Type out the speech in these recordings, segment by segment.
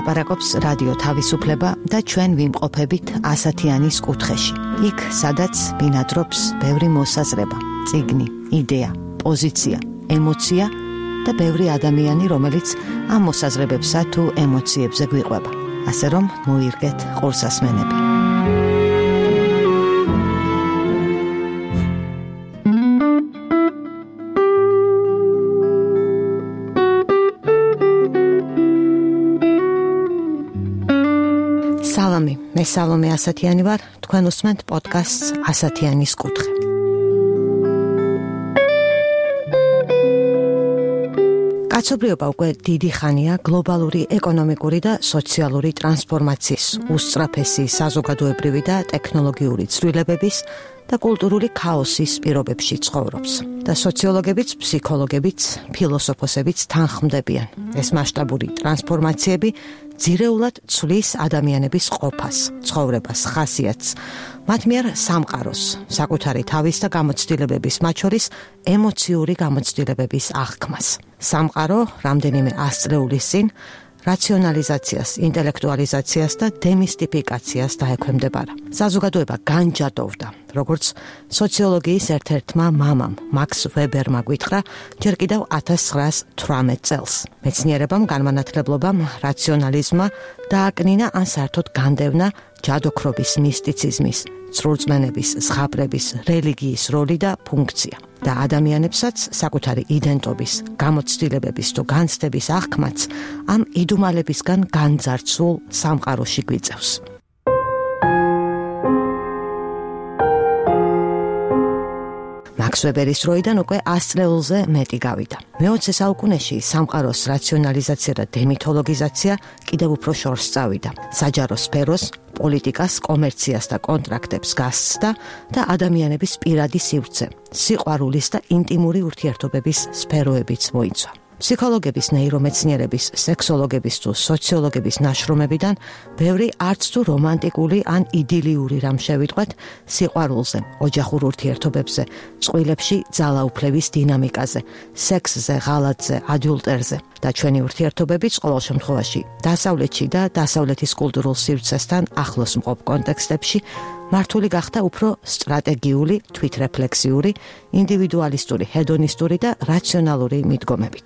ლაპარაკობს რადიო თავისუფლება და ჩვენ ვიმყოფებით ასათიანის კუთხეში. იქ, სადაც ბინადრობს ბევრი მოსაზრება, წიგნი, იდეა, პოზიცია, ემოცია და ბევრი ადამიანი, რომელიც ამ მოსაზრებებსა თუ ემოციებზე გვიყვება. ასე რომ მოირგეთ ყურსასმენები. სალამი, მე სალომე ასათიანი ვარ, თქვენ უსმენთ პოდკასტს ასათიანის კუთხე. კაცობრიობა უკვე დიდი ხანია გლობალური ეკონომიკური და სოციალური ტრანსფორმაციის, უსწრაფესი საზოგადოებრივი და ტექნოლოგიური ცვლილებების და კულტურული ქაოსის პირობებში ცხოვრობს. და სოციოლოგებიც, ფსიქოლოგებიც, ფილოსოფოსებიც თანხმდებიან. ეს მასშტაბური ტრანსფორმაციები ძირეულად ცვლის ადამიანების ყოფას, ცხოვრებას, ხასიათს, მათ მიერ სამყაროს, საკუთარი თავის და გამოცდილებების, მათ შორის ემოციური გამოცდილებების აღქმას. სამყარო რამდენიმე ასწლეულის წინ რაციონალიზაციას, ინტელექტუალიზაციას და დემისტიფიკაციას დაექვემდებარა. საზოგადოება განჯადოვდა, როგორც სოციოლოგიის ერთ-ერთმა მამამ, მაქს ვებერმა გვითხრა, ჯერ კიდევ 1918 წელს. მეცნიერებამ, განმანათლებლობამ, რაციონალიზმმა დააკნინა ან საერთოდ განდევნა ჯადოქრობის, მისტიციზმის, სრულწმენების, ზღაპრების, რელიგიის როლი და ფუნქცია. და ადამიანებსაც საკუთარი იდენტობის, გამოცდილებების თუ განცდების აღქმაც ამ იდუმალებისგან განძარცულ სამყაროში გვიწევს. მაქს ვებერის დროიდან უკვე 100 წელზე მეტი გავიდა. მე-20 საუკუნეში სამყაროს რაციონალიზაცია და დემითოლოგიზაცია კიდევ უფრო შორს წავიდა. საჯარო სფეროს, პოლიტიკას, კომერციას და კონტრაქტებს გასცდა და ადამიანების პირადი სივრცე, სიყვარულის და ინტიმური ურთიერთობების სფეროებიც მოიცვა. ფსიქოლოგების, ნეირომეცნიერების, სექსოლოგების თუ სოციოლოგების ნაშრომებიდან ბევრი არც თუ რომანტიკული ან იდილიური რამ შევიტყვეთ სიყვარულზე, ოჯახურ ურთიერთობებზე, წყვილებში ძალაუფლების დინამიკაზე, სექსზე, ღალატზე, ადულტერზე და ჩვენი ურთიერთობებიც ყოველ შემთხვევაში დასავლეთში და დასავლეთის კულტურულ სივრცესთან ახლოს მყოფ კონტექსტებში მართული გახდა უფრო სტრატეგიული, თვითრეფლექსიური, ინდივიდუალისტური, ჰედონისტური და რაციონალური მიდგომებით.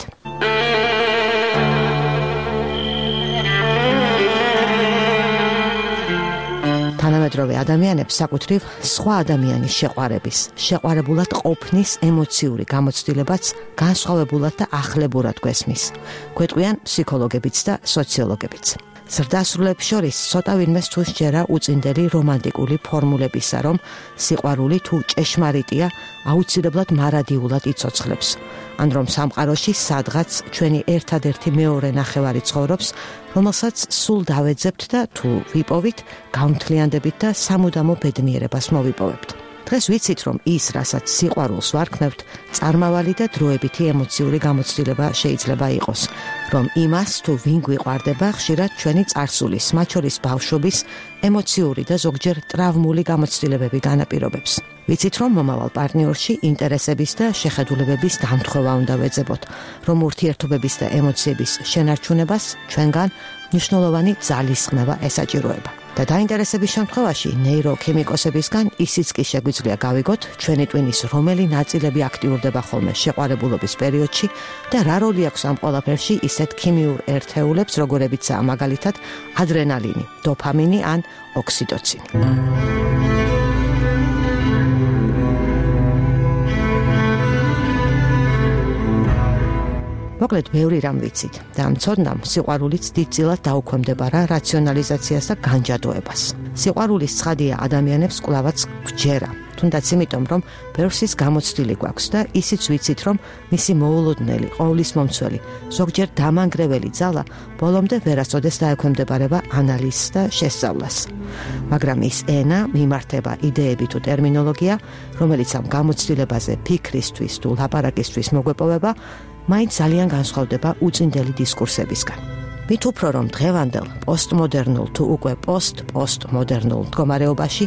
თანამედროვე ადამიანებს საკუთრივ სხვა ადამიანის შეყვარებულად ყოფნის ემოციური გამოცდილებაც განსხვავებულად და ახლებურად გვესმის. გვეტყვიან ფსიქოლოგებიც და სოციოლოგებიც. ზრდასრულებს შორის ცოტა ვინმეს თუ სჯერა უწინდელი რომანტიკული ფორმულებისა, რომ სიყვარული თუ ჭეშმარიტია, აუცილებლად მარადიულად იცოცხლებს. ან რომ სამყაროში სადღაც ჩვენი ერთადერთი მეორე ნახევარი ცხოვრობს, რომელსაც სულ დავეძებთ და თუ ვიპოვით, გამთლიანდებით და სამუდამო ბედნიერებას მოვიპოვებთ. დღეს ვიცით, რომ ის, რასაც სიყვარულს ვარქმევთ, წარმავალი და დროებითი ემოციური გამოცდილება შეიძლება იყოს, რომ იმას თუ ვინ გვიყვარდება, ხშირად ჩვენი წარსულის, მათ შორის ბავშვობის, ემოციური და ზოგჯერ ტრავმული გამოცდილებები განაპირობებს. ვიცით, რომ მომავალ პარტნიორში ინტერესების და შეხედულებების დამთხოვა უნდა ვეძებოთ, რომ ურთიერთობების და ემოციების შენარჩუნებას ჩვენგან მნიშვნელოვანი ძალისხმევა ესაჭიროება. და დაინტერესების შემთხვევაში ნეიროქიმიკოსებისგან ისიც კი შეგვიძლია გავიგოთ, ჩვენი ტვინის რომელი ნაწილები აქტიურდება ხოლმე შეყვარებულობის პერიოდში და რა როლი აქვს ამ ყველაფერში ისეთ ქიმიურ ერთეულებს, როგორებიცაა მაგალითად ადრენალინი, დოფამინი ან ოქსიტოცინი. მოკლედ, ბევრი რამ ვიცით და ამ ცოდნამ სიყვარულიც დიდწილად დაუქვემდებარა რაციონალიზაციას და განჯადოებას. სიყვარულის ცხადია ადამიანებს კვლავაც გვჯერა, თუნდაც იმიტომ, რომ ბევრს ის გამოცდილი გვაქვს და ისიც ვიცით, რომ მისი მოულოდნელი, ყოვლისმომცველი, ზოგჯერ დამანგრეველი ძალა ბოლომდე ვერასოდეს დაექვემდებარება ანალიზს და შესწავლას. მაგრამ ის ენა, მიმართება, იდეები თუ ტერმინოლოგია, რომელიც ამ გამოცდილებაზე ფიქრისთვის თუ ლაპარაკისთვის მოგვეპოვება, მაინც ძალიან განსხვავდება უწინდელი დისკურსებისგან. მით უფრო რომ დღევანდელ პოსტმოდერნულ თუ უკვე პოსტმოდერნულ მდგომარეობაში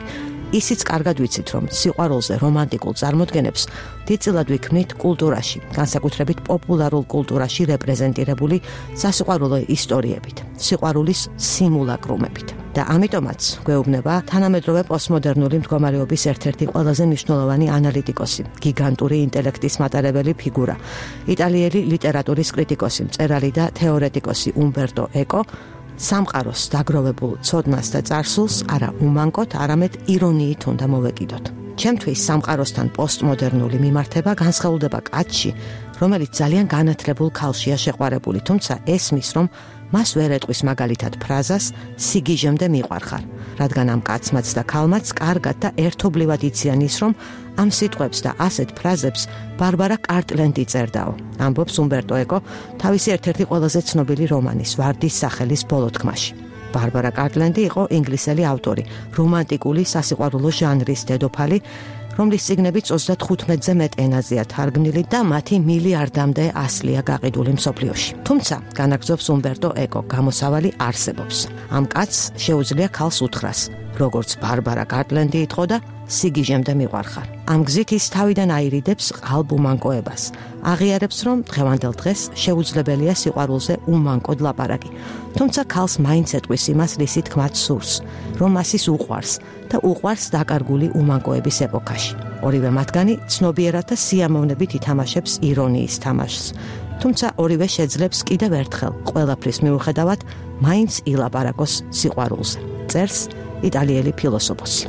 ისიც კარგად ვიცით, რომ სიყვარულზე რომანტიკულ წარმოდგენებს დიდწილად ვიქმნით კულტურაში, განსაკუთრებით პოპულარულ კულტურაში რეპრეზენტირებული სასიყვარულო ისტორიებით, სიყვარულის სიმულაკრუმებით. და ამიტომაც გვეუბნება თანამედროვე პოსტმოდერნული მდგომარეობის ერთ-ერთი ყველაზე მნიშვნელოვანი ანალიტიკოსი, გიგანტური ინტელექტის მატარებელი ფიგურა, იტალიელი ლიტერატურის კრიტიკოსი, მწერალი და თეორეტიკოსი უმბერტო ეკო, სამყაროს დაგროვებულ ცოდნას და წარსულს არა უმანკოთ, არამედ ირონიით უნდა მოვეკიდოთ. ჩემთვის სამყაროსთან პოსტმოდერნული მიმართება განსხეულდება კაცში, რომელიც ძალიან განათლებულ ქალშია შეყვარებული, თუმცა ესმის, რომ მას ვერ ეტყვის მაგალითად ფრაზას სიგიჟემდე მიყვარხარ, რადგან ამ კაცმაც და ქალმაც კარგად და ერთობლივად იციან ის, რომ ამ სიტყვებს და ასეთ ფრაზებს ბარბარა კარტლენდი წერდაო. ამბობს უმბერტო ეკო თავისი ერთ-ერთი ყველაზე ცნობილი რომანის ვარდის სახელის ბოლო თქმაში. ბარბარა კარტლენდი იყო ინგლისელი ავტორი, რომანტიკული სასიყვარულო ჟანრის დედოფალი, რომლის წიგნებიც 35-ზე მეტ ენაზეა თარგმნილი და მათი მილიარდამდე ასლია გაყიდული მსოფლიოში. თუმცა, განაგრძობს უმბერტო ეკო, გამოსავალი არსებობს. ამ კაცს შეუძლია ქალს უთხრას, როგორც ბარბარა კარტლენდი იტყო და სიგიჟემდე მიყვარხარ. ამ გზით ის თავიდან აირიდებს ყალბ-უმანკოებას. აღიარებს, რომ დღევანდელ დღეს შეუძლებელია სიყვარულზე უმანკოდ ლაპარაკი. თუმცა ქალს მაინც ეტყვის იმას, რისი თქმაც სურს, რომ მას ის უყვარს და უყვარს დაკარგული უმანკოების ეპოქაში. ორივე მათგანი ცნობიერად და სიამოვნებით ითამაშებს ირონიის თამაშს. თუმცა ორივე შეძლებს კიდევ ერთხელ ყველაფრის მიუხედავად მაინც ილაპარაკოს სიყვარულზე. წერს იტალიელი ფილოსოფოსი.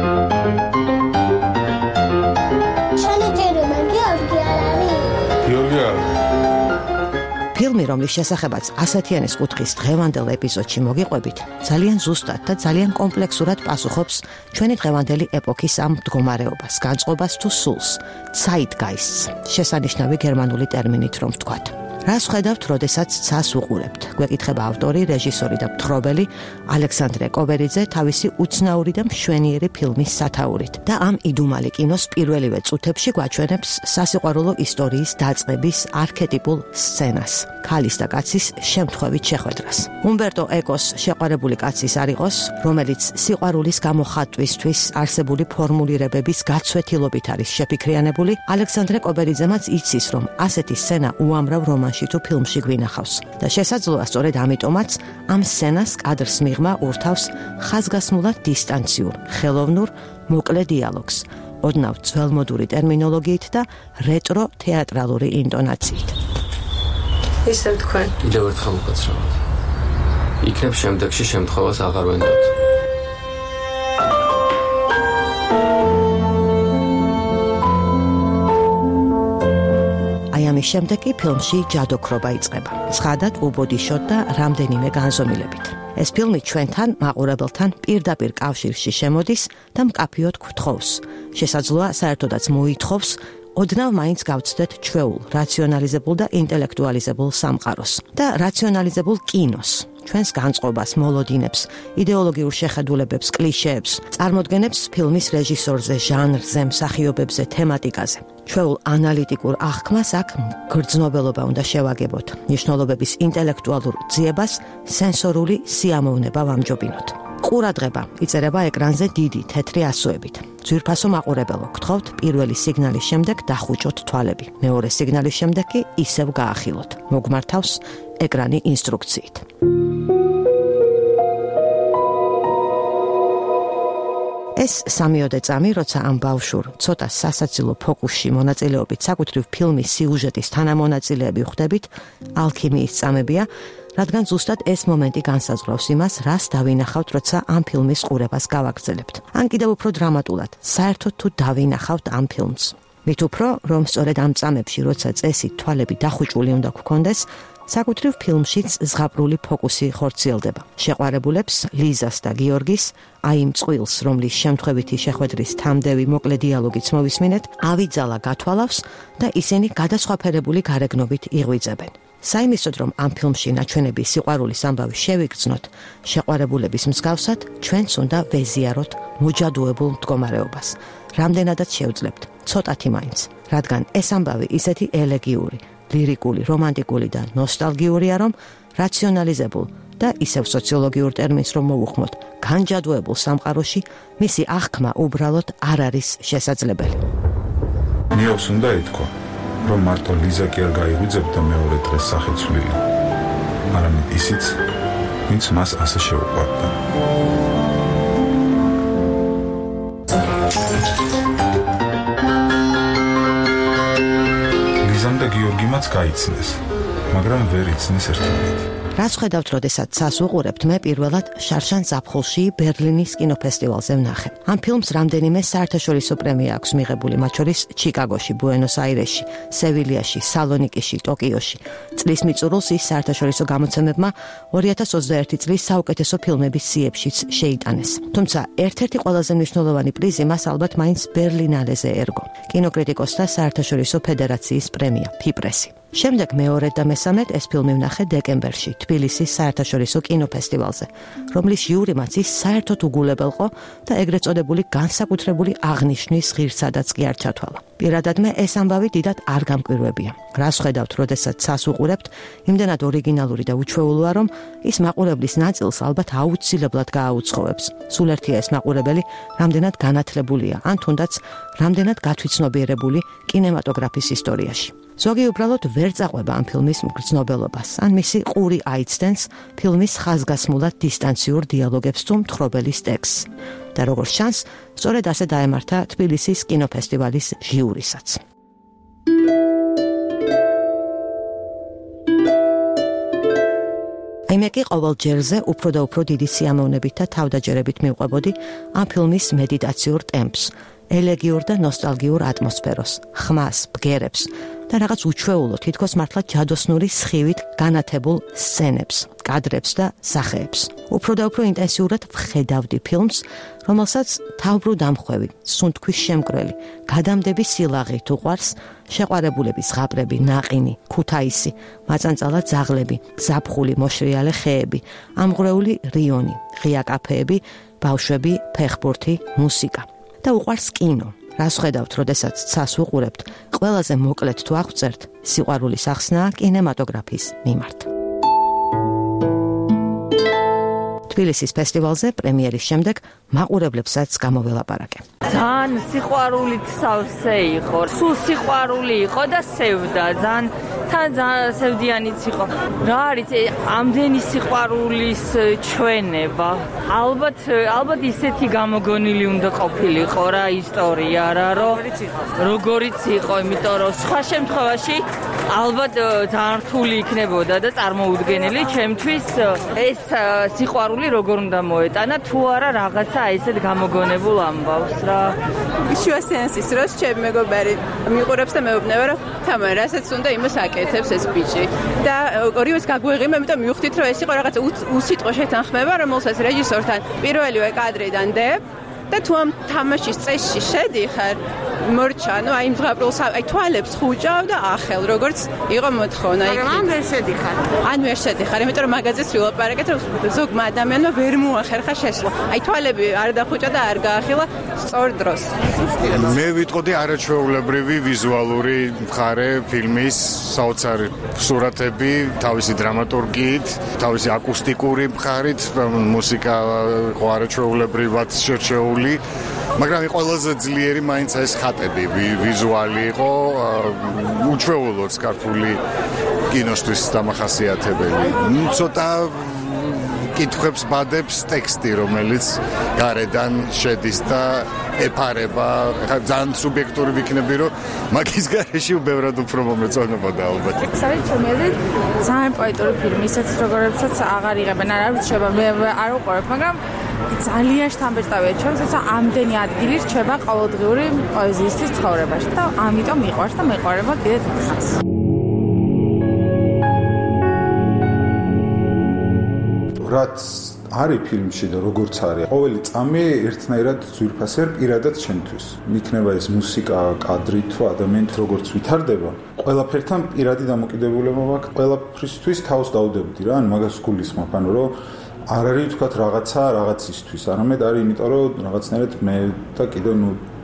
ფილმი, რომლის შესახებაც ასათიანის კუთხის დღევანდელ ეპიზოდში მოგიყვებით, ძალიან ზუსტად და ძალიან კომპლექსურად პასუხობს ჩვენი დღევანდელი ეპოქის ამ მდგომარეობას, განწყობას თუ სულს, zeitgeistს, შესანიშნავი გერმანული ტერმინით რომ ვთქვათ. რას ხედავთ, როდესაც ცას უყურებთ? გვეკითხება ავტორი, რეჟისორი და მთხრობელი ალექსანდრე კობერიძე თავისი უცნაური და მშვენიერი ფილმის სათაურით. და ამ იდუმალი კინოს პირველივე წუთებში გვაჩვენებს სასიყვარულო ისტორიის დაწყების არქეტიპულ სცენას, ქალის და კაცის შემთხვევით შეხვედრას. უმბერტო ეკოს შეყვარებული კაცის არ იყოს, რომელიც სიყვარულის გამოხატვისთვის არსებული ფორმულირებების გაცვეთილობით არის შეფიქრიანებული, ალექსანდრე კობერიძემაც იცის, რომ ასეთი სცენა უამრავ რომანში თუ ფილმში გვინახავს. და შესაძლოა სწორედ ამიტომაც ამ სცენას კადრს მიღმა ურთავს ხაზგასმულად დისტანციურ, ხელოვნურ, მოკლე დიალოგს, ოდნავ ძველმოდური ტერმინოლოგიით და რეტრო თეატრალური ინტონაციით. ისევ თქვენ. კიდევ ერთხელ უკაცრავად. იქნებ შემდეგში შემთხვევას აღარ ვენდოთ. ამის შემდეგ კი ფილმში ჯადოქრობა იწყება. ცხადად უბოდიშოთ და რამდენიმე განზომილებით. ეს ფილმი ჩვენთან, მაყურებელთან პირდაპირ კავშირში შემოდის და მკაფიოდ გვთხოვს. შესაძლოა საერთოდაც მოითხოვს ოდნავ მაინც გავცდეთ ჩვეულ, რაციონალიზებულ და ინტელექტუალიზებულ სამყაროს და რაციონალიზებულ კინოს. ჩვენს განწყობას, მოლოდინებს, იდეოლოგიურ შეხედულებებს, კლიშეებს, წარმოდგენებს ფილმის რეჟისორზე, ჟანრზე, მსახიობებზე, თემატიკაზე. ჩვეულ ანალიტიკურ აღქმას აქ გრძნობელობა უნდა შევაგებოთ, ნიშნულობების ინტელექტუალურ ძიებას სენსორული სიამოვნება ვამჯობინოთ. ყურადღება იწერება ეკრანზე დიდი, თეთრი ასოებით. ძვირფასო მაყურებელო, გთხოვთ პირველი სიგნალის შემდეგ დახუჭოთ თვალები. მეორე სიგნალის შემდეგ კი ისევ გაახილოთ. მოგმართავს ეკრანი ინსტრუქციით. ეს სამიოდე წამი, როცა ამ ბავშვურ, ცოტა სასაცილო ფოკუსში მონაწილეობით საკუთრივ ფილმის სიუჟეტის თანამონაწილეები ვხვდებით, ალქიმიის წამებია, რადგან ზუსტად ეს მომენტი განსაზღვრავს იმას, რას დავინახავთ, როცა ამ ფილმის ყურებას გავაგრძელებთ. ან კიდევ უფრო დრამატულად, საერთოდ თუ დავინახავთ ამ ფილმს. მით უფრო, რომ სწორედ ამ წამებში, როცა წესით თვალები დახუჭული უნდა გქონდეს, საკუთრივ ფილმშიც ზღაპრული ფოკუსი ხორციელდება. შეყვარებულებს, ლიზას და გიორგის, აი იმ წყვილს, რომლის შემთხვევითი შეხვედრის თამდევი მოკლე დიალოგიც მოვისმინეთ, ავიძალა გათვალავს და ისინი გადასხვაფერებული გარეგნობით იღვიძებენ. საიმისოდ, რომ ამ ფილმში ნაჩვენები სიყვარულის ამბავი შევიგრძნოთ, შეყვარებულების მსგავსად, ჩვენც უნდა ვეზიაროთ მოჯადოებულ მდგომარეობას. რამდენადაც შევძლებთ, ცოტათი მაინც, რადგან ეს ამბავი ისეთი ელეგიური, ლირიკული, რომანტიკული და ნოსტალგიურია, რომ რაციონალიზებულ და ისევ სოციოლოგიურ ტერმინს რომ მოვუხმოთ, განჯადოებულ სამყაროში მისი აღქმა უბრალოდ არ არის შესაძლებელი. ნიოს უნდა ეთქვა, რომ მარტო ლიზა კი არ გაიღვიძებდა მეორე დღეს სახეცვლილი, არამედ ისიც, ვინც მას ასე შეუყვარდა. ლიზამ და გიორგიმაც გაიცნეს, მაგრამ ვერ იცნეს ერთმანეთი. რაც ხედავთ, როდესაც ცას უყურებთ, მე პირველად შარშან ზაფხულში ბერლინის კინოფესტივალზე ვნახე. ამ ფილმს რამდენიმე საერთაშორისო პრემია აქვს მიღებული, მათ შორის ჩიკაგოში, ბუენოს-აირესში, სევილიაში, სალონიკიში, ტოკიოში. წლის მიწურულს ის საერთაშორისო გამოცემებმა 2021 წლის საუკეთესო ფილმების სიებშიც შეიტანეს. თუმცა ერთ-ერთი ყველაზე მნიშვნელოვანი პრიზი მას ალბათ მაინც ბერლინალეზე ერგო. კინოკრიტიკოსთა საერთაშორისო ფედერაციის პრემია, ფიპრესი. შემდეგ მეორე და მესამედ ეს ფილმი ვნახე დეკემბერში თბილისის საერთაშორისო კინოფესტივალზე, რომლის ჟიურიმაც ის საერთოდ უგულებელყო და ეგრეთ წოდებული განსაკუთრებული აღნიშვნის ღირსადაც კი არ ჩათვალა. პირადად მე ეს ამბავი დიდად არ გამკვირვებია. რას ხედავთ, როდესაც ცას უყურებთ, იმდენად ორიგინალური და უჩვეულოა, რომ ის მაყურებლის ნაწილს ალბათ აუცილებლად გააუცხოვებს. სულ ერთია ეს მაყურებელი, რამდენად განათლებულია, ან თუნდაც რამდენად გათვითცნობიერებული კინემატოგრაფის ისტორიაში. ზოგი უბრალოდ ვერ წაყვება ამ ფილმის მგრძნობელობას, ან მისი ყური აიცდენს ფილმის ხაზგასმულად დისტანციურ დიალოგებს თუ მთხრობელის ტექსტს. და როგორც ჩანს, სწორედ ასე დაემართა თბილისის კინოფესტივალის ჟიურისაც. მე კი ყოველ ჯერზე უფრო და უფრო დიდი სიამოვნებით და თავდაჯერებით მივყვებოდი ამ ფილმის მედიტაციურ ტემპს, ელეგიურ და ნოსტალგიურ ატმოსფეროს, ხმას, ბგერებს და რაღაც უჩვეულო, თითქოს მართლა ჯადოსნური სხივით განათებულ სცენებს, კადრებს და სახეებს. უფრო და უფრო ინტენსიურად ვხედავდი ფილმს, რომელსაც თავბრუ დამხვევი, სუნთქვის შემკრელი, გადამდების სილაღით უყვარს შეყვარებულების ზღაპრები, ნაყინი, ქუთაისი, მაწანწალა ძაღლები, ზაფხული, მოშრიალე ხეები, ამღვრეული რიონი, ღია კაფეები, ბავშვები, ფეხბურთი, მუსიკა. და უყვარს კინო. რას ხედავთ, როდესაც ცას უყურებთ, ყველაზე მოკლედ თუ აღწერთ, სიყვარულის ახსნაა კინემატოგრაფის მიმართ. თბილისის ფესტივალზე პრემიერის შემდეგ მაყურებლებსაც გამოველაპარაკე. ძალიან სიყვარულით სავსე იყო. სულ სიყვარული იყო და სევდა, ძალიან სევდიანიც იყო. რა არის ამდენი სიყვარულის ჩვენება? ალბათ ისეთი გამოგონილი უნდა ყოფილიყო რა ისტორია რა, როგორიც იყო, იმიტომ რომ სხვა შემთხვევაში ალბათ ძალიან რთული იქნებოდა და წარმოუდგენელი ჩემთვის ეს სიყვარული როგორ უნდა მოეტანა თუ არა რაღაცა ესეთ გამოგონებულ ამბავს რა. შუა სეანსის დროს ჩემი მეგობარი მიყურებს და მეუბნება რომ თამა რასაც უნდა იმას აკეთებს ეს ბიჭი და ორივეს გაგვეღიმა, იმიტომ მივხვდით რომ ეს იყო რაღაცა უსიტყვო შეთანხმება, რომელსაც რეჟისორთან პირველივე კადრიდან დებ და თუ ამ თამაშის წესში შედიხარ, მორჩა, აი მძღაპრულს აი თვალებს ხუჭავ და ახელ, როგორც იყო მოთხოვნა იქ. მაგრამ ვერ შედიხარ. ან ვერ შედიხარ, იმიტომ რომ მაგაზეც ვილაპარაკეთ, რომ ზოგმა ადამიანმა ვერ მოახერხა შესვლა. აი თვალები არ დახუჭა და არ გაახილა სწორ დროს. მე ვიტყოდი არაჩვეულებრივი ვიზუალური მხარე ფილმის, საოცარი სურათები, თავისი დრამატურგიით, თავისი აკუსტიკური მხარით, მუსიკა იყო არაჩვეულებრივად შერჩეული. მაგრამ ყველაზე ძლიერი მაინც ეს ხატები, ვიზუალი იყო უჩვეულოდ ქართული კინოსთვის დამახასიათებელი. ცოტა კითხვებს ბადებს ტექსტი, რომელიც გარედან შედის და ეფარება. ძალიან სუბიექტური ვიქნები, რომ მაგის გარეშე უბრალოდ უფრო მომეწონებოდა ალბათ. საერთოდ ძალიან პოეტური ფილმი, ისეთ როგორებსაც აღარ იღებენ, არ რჩება, მე არ უყურებ, მაგრამ ძალიან შთამბეჭდავია ჩემს, როცა ამდენი ადგილი რჩება ყოველდღიური პოეზიისთვის ცხოვრებაში და ამიტომ მიყვარს და მეყვარება კიდე დიდხანს. რაც არის ფილმში და როგორც არის, ყოველი წამი ერთნაირად ძვირფასია პირადად ჩემთვის. იქნება ეს მუსიკა, კადრი თუ ადამიანი როგორც ვითარდება, ყველაფერთან პირადი დამოკიდებულება მაქვს. ყველაფრისთვის თავს დავდებდი რა, ან მაგას გულისხმობ, ანუ რომ არ არის თქვათ რაღაცა რაღაცისთვის, არამედ არის იმიტომ რომ რაღაცნაირად მე და კიდევ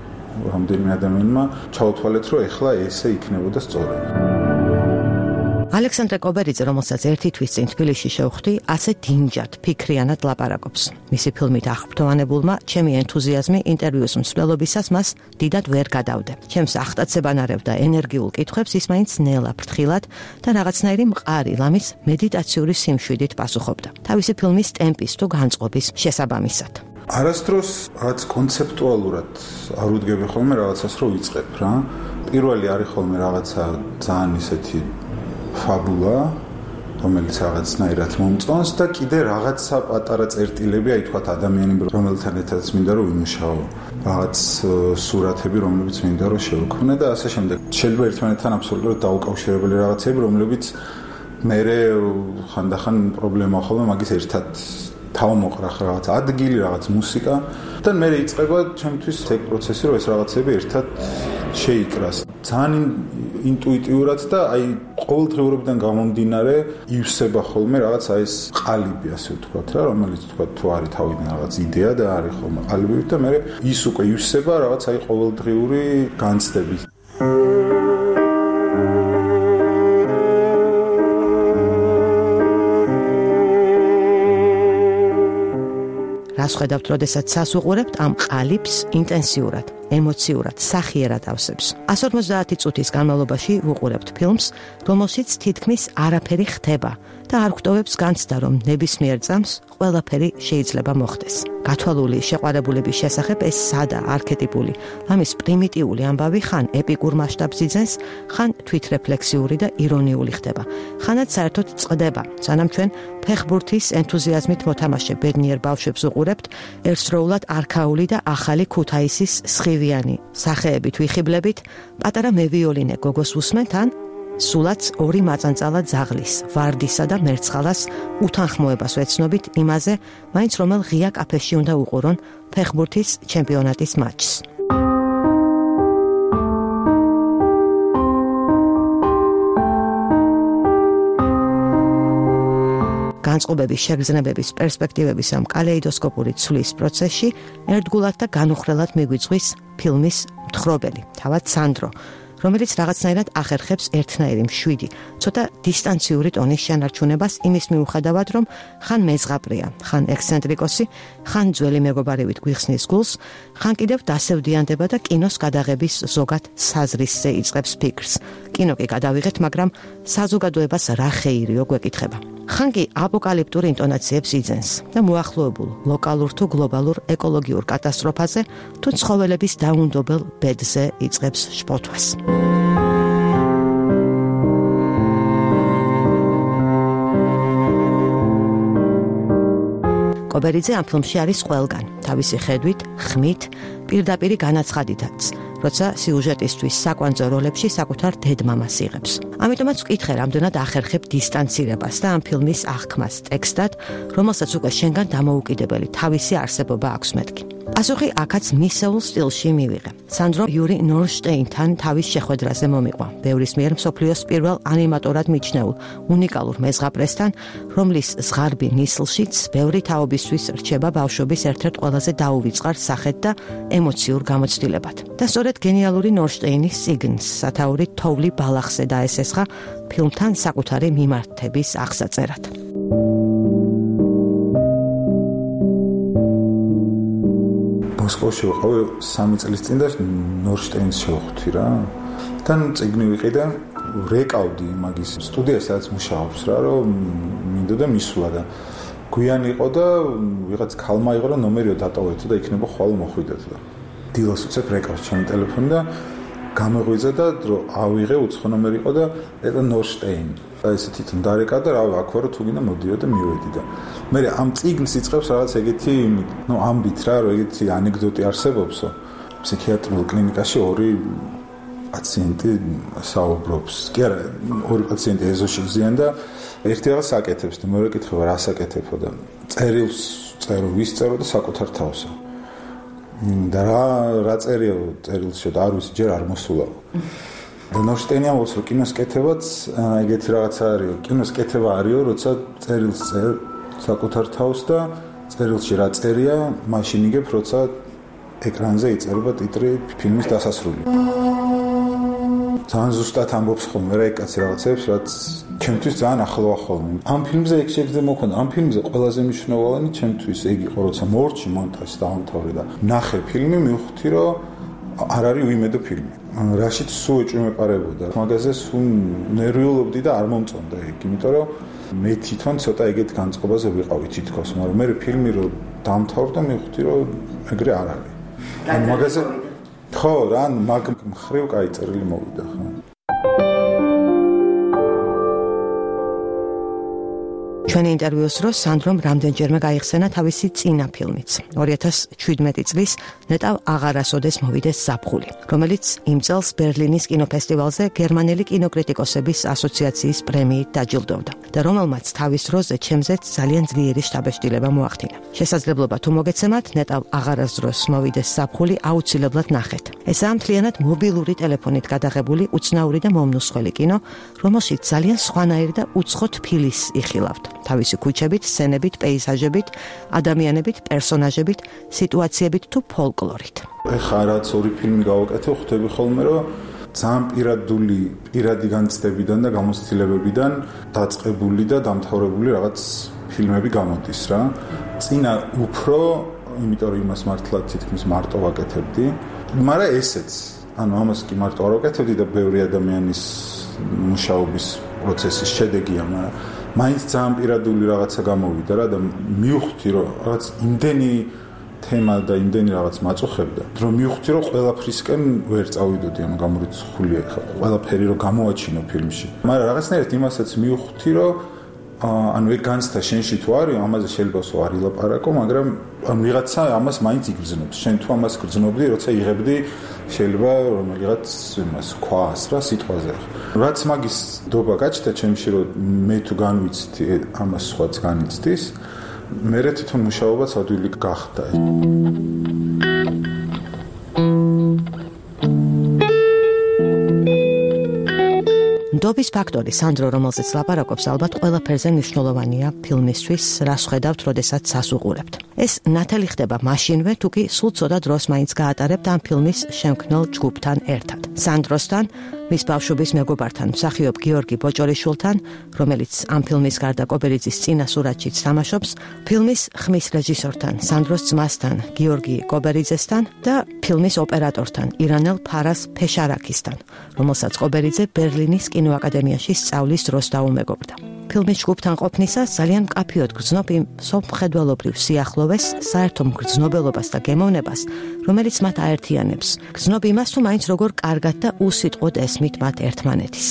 რამდენიმე ადამიანმა ჩავთვალეთ რომ ეხლა ესე იქნებოდა სწორი. ალექსანდრე კობერიძე, რომელსაც ერთი თვის წინ თბილისში შევხვდი, ასე დინჯად, ფიქრიანად ლაპარაკობს. მისი ფილმით აღფრთოვანებულმა ჩემი ენთუზიაზმი ინტერვიუს მსვლელობისას მას დიდად ვერ გადავდე. ჩემს ახტაცებანარევ და ენერგიულ კითხვებს ის მაინც ნელა ფრთხილად და რაღაცნაირი მყარი ლამის მედიტაციური სიმშვიდით პასუხობდა. თავისი ფილმის ტემპის თუ განწყობის შესაბამისად. არასდროს რაც კონცეპტუალურად არ უდგები ხოლმე რაღაცას რო ვიწყებ რა. პირველი არის ხოლმე რაღაცა ძალიან ისეთი ფაბულა, რომელიც რაღაცნაირად მომწონს და კიდე რაღაცა პატარა წერტილები, აი თქვათ ადამიანები, რომელთან ერთადაც მინდა რომ ვიმუშაო, რაღაც სურათები, რომლებიც მინდა რომ შევქმნე და ასე შემდეგ. შეიძლება ერთმანეთთან აბსოლუტურად დაუკავშირებელი რაღაცები, რომლებიც მერე ხანდახან პრობლემაა ხოლმე მაგის ერთად თავმოყრახ რაღაც ადგილი, რაღაც მუსიკა და მე იწყება ჩემთვის ეგ პროცესი, რომ ეს რაღაცები ერთად შეიკრას. ძალიან ინტუიტიურად და აი ყოველდღიურობიდან გამომდინარე ივსება ხოლმე რაღაც აი ეს ყალიბი, ასე ვთქვათ რა, რომელიც თქვათ თუ არის თავიდან რაღაც იდეა და არის ხოლმე ყალიბი და მე ის უკვე ივსება რაღაც აი ყოველდღიური განცდებით. რას ხედავთ, როდესაც ცას უყურებთ ამ ყალიბს ინტენსიურად, ემოციურად, სახიერად ავსებს. 150 წუთის განმავლობაში ვუყურებთ ფილმს, რომელშიც თითქმის არაფერი ხდება და არ გვტოვებს განცდა, რომ ნებისმიერ წამს ყველაფერი შეიძლება მოხდეს. გათვალული შეყვარებულების შესახებ ეს სადა, არქეტიპული, ამის პრიმიტიული ამბავი ხან ეპიკურ მასშტაბს იძენს, ხან თვითრეფლექსიური და ირონიული ხდება. ხანაც საერთოდ წყდება, სანამ ჩვენ ფეხბურთის ენთუზიაზმით მოთამაშე ბედნიერ ბავშვებს უყურებთ, ერთდროულად არქაული და ახალი ქუთაისის სხივიანი სახეებით ვიხიბლებით, პატარა მევიოლინე გოგოს უსმენთ ან სულაც ორი მაწანწალა ძაღლის, ვარდისა და მერცხალას უთანხმოებას ვეცნობით იმაზე, მაინც რომელ ღია კაფეში უნდა უყურონ ფეხბურთის ჩემპიონატის მატჩს. განწყობების შეგრძნებების პერსპექტივების ამ კალეიდოსკოპური ცვლის პროცესში ერთგულად და განუხრელად მიგვიწვის ფილმის მთხრობელი, თავად სანდრო, რომელიც რაღაცნაირად ახერხებს ერთნაირი მშვიდი, ცოტა დისტანციური ტონის შენარჩუნებას იმის მიუხედავად, რომ ხან მეზღაპრია, ხან ექსცენტრიკოსი, ხან ძველი მეგობარივით გვიხსნის გულს, ხან კიდევ დასევდიანდება და კინოს გადაღების ზოგად საზრისზე იწყებს ფიქრს. კინო კი გადავიღეთ, მაგრამ საზოგადოებას რა ხეირიო გვეკითხება. ხან კი აპოკალიპტურ ინტონაციებს იძენს და მოახლოებულ ლოკალურ თუ გლობალურ ეკოლოგიურ კატასტროფაზე თუ ცხოველების დაუნდობელ ბედზე იწყებს შფოთვას. კობერიძე ამ ფილმში არის ყველგან, თავისი ხედვით, ხმით, პირდაპირი განაცხადითაც, როცა სიუჟეტისთვის საკვანძო როლებში საკუთარ დედმამას იღებს. ამიტომაც ვკითხე, რამდენად ახერხებ დისტანცირებას და ამ ფილმის აღქმას ტექსტად, რომელსაც უკვე შენგან დამოუკიდებელი თავისი არსებობა აქვს მეთქი. პასუხი აქაც მისეულ სტილში მივიღე. სანდრო იური ნორშტეინთან თავის შეხვედრაზე მომიყვა. ბევრის მიერ მსოფლიოს პირველ ანიმატორად მიჩნეულ უნიკალურ მეზღაპრესთან, რომლის ზღარბი ნისლშიც ბევრი თაობისთვის რჩება ბავშვობის ერთ-ერთ ყველაზე დაუვიწყარ სახედ და ემოციურ გამოცდილებად. და სწორედ გენიალური ნორშტეინის წიგნს, სათაური თოვლი ბალახზე დაესესხა ფილმთან საკუთარი მიმართების აღსაწერად. მოსკოვში ვიყავი 3 წლის წინ და ნორშტეინს შევხვდი რა. თან წიგნი ვიყიდე, რეკავდი მაგის სტუდიაში, სადაც მუშაობს რა, რომ მინდოდა მისვლა და გვიან იყო და ვიღაც ქალმა იყო, რომ ნომერიო დატოვეთო და იქნება ხვალ მოხვიდეთ და დილას უცებ რეკავს ჩემი ტელეფონი და გამოღვიძა და რომ ავიღე უცხო ნომერი იყო და ეტა ნორშტეინი. და ესე თვითონ დარეკა და რავი, აქ ვარო თუ გინდა მოდიო და მივედი და მე ამ წიგნს იწყებს რაღაც ეგეთი, ამბით რა, რომ ეგეთი ანეკდოტი არსებობსო. ფსიქიატრიულ კლინიკაში 2 პაციენტი საუბრობს. კი არა, 2 პაციენტი ეზოში გზიან და ერთი რაღაც საკეთებს და მეორე კითხება რა საკეთებო და წერილს წერო, ვის წერო და საკუთარ თავსო. და რა წერილში და არ ვიცი, ჯერ არ მოსულაო. და ნორშტეინი ამბობს, რომ კინოს კეთებაც ეგეთი რაღაცა არისო. კინოს კეთება არისო, როცა წერილს წერ საკუთარ თავს და წერილში რა წერია, მაშინ იგებ, როცა ეკრანზე იწერება ტიტრი ფილმის დასასრული. ძალიან ზუსტად ამბობს ხოლმე რა კაცი რაღაცებს, რაც ჩემთვის ძალიან ახლოახლოვანი. ამ ფილმზე ეგ შეგრძე მოხდა. ამ ფილმზე ყველაზე მნიშვნელოვანი ჩემთვის ეგ იყო, როცა მორჩი მონტაჟს დაამთავრე და ნახე ფილმი, მივხვდი, რომ არ არის უიმედო ფილმი. რაშიც სულ ეჭვმეპარებოდა. მაგაზე სულ ნერვიულობდი და არ მომწონდა ეგ, იმიტომ რომ მე თვითონ ცოტა ეგეთ განწყობაზე ვიყავი თითქოს, მაგრამ მე ფილმი რო დამთავრდა, მივხვდი, რომ ეგრე არ არის. ან მაგაზე ხო, რა, მაგ მხრივ კაი წერილი მოვიდა, ხო. ჩვენი ინტერვიუს დროს სანდრომ რამდენჯერმე გაიხსენა თავისი წინა ფილმიც. 2017 წლის ნეტავ აღარასოდეს მოვიდეს ზაფხული, რომელიც იმ წელს ბერლინის კინოფესტივალზე გერმანელი კინოკრიტიკოსების ასოციაციის პრემიით დაჯილდოვდა და რომელმაც თავის დროზე ჩემზეც ძალიან ძლიერი შთაბეჭდილება მოახდინა. შესაძლებლობა თუ მოგეცემათ ნეტავ აღარას დროს მოვიდეს ზაფხული აუცილებლად ნახეთ. ესაა მთლიანად მობილური ტელეფონით გადაღებული უცნაური და მომნუსხველი კინო, რომელშიც ძალიან სხვანაირი და უცხო თბილის იხილავთ. თავისი ქუჩებით, სცენებით, პეიზაჟებით, ადამიანებით, პერსონაჟებით, სიტუაციებით თუ ფოლკლორით. ეხლა რაც ორი ფილმი გავაკეთე, ხვდები ხოლმე, რომ ძალიან პირადი განცდებიდან და გამოცდილებებიდან დაწყებული და დამთავრებული რაღაც ფილმები გამოდის რა. წინა უფრო, იმიტომ რომ იმას მართლაც თითქმის მარტო ვაკეთებდი, მაგრამ ესეც, ანუ ამას კი მარტო არ ვაკეთებდი და ბევრი ადამიანის მუშაობის პროცესის შედეგია, მაგრამ მაინც ძალიან პირადული რაღაცა გამოვიდა რა და მივხვდი რომ რაღაც იმდენი თემა და იმდენი რაღაც მაწუხებდა რომ მივხვდი რომ ყველაფრისკენ ვერ წავიდოდი ანუ გამორიცხულია ხა ყველაფერი რომ გამოაჩინო ფილმში მაგრამ რაღაცნაირად იმასაც მივხვდი რომ ანუ ეგ განცდა შენში თუ არის ამაზე შეიძლება არ ილაპარაკო მაგრამ ანუ ვიღაცა ამას მაინც იგრძნობს შენ თუ ამას გრძნობდი როცა იღებდი შეიძლება რომელიღაც იმას ქვას რა სიტყვაზე რაც მაგის დობა გაჩნდა ჩემში რომ მე თუ განვიცდი ამას სხვაც განიცდის მე თვითონ მუშაობაც ადვილი გახდა დობის ფაქტორი სანდრო რომელზეც ლაპარაკობს ალბათ ყველაფერზე მნიშვნელოვანია ფილმისთვის რას ხედავთ როდესაც სასუყურებთ ეს ნათელი ხდება მაშინვე თუ კი სულ ცოტა დროს მაინც გაატარებთ ამ ფილმის შემქმნელ ჯგუფთან ერთად სანდროსთან მის ბავშვობის მეგობართან მსახიობ გიორგი ბოჭორიშვილთან რომელიც ამ ფილმის გარდა კობერიძის წინა სურათშიც თამაშობს ფილმის ხმის რეჟისორთან სანდროს ძმასთან გიორგი კობერიძესთან და ფილმის ოპერატორთან ირანელ ფარას ფეშარაკისთან რომელსაც კობერიძე ბერლინის კინოაკადემიაში სწავლის დროს დაუმეგობრდა ფილმის ჯგუფთან ყოფნისას ძალიან მკაფიოდ გრძნობ იმ სომხედველობრივ სიახლოვეს საერთო მგრძნობელობას და გემოვნებას რომელიც მათ აერთიანებს გრძნობ იმას თუ მაინც როგორ კარგად და უსიტყვოდ ესმით მათ ერთმანეთის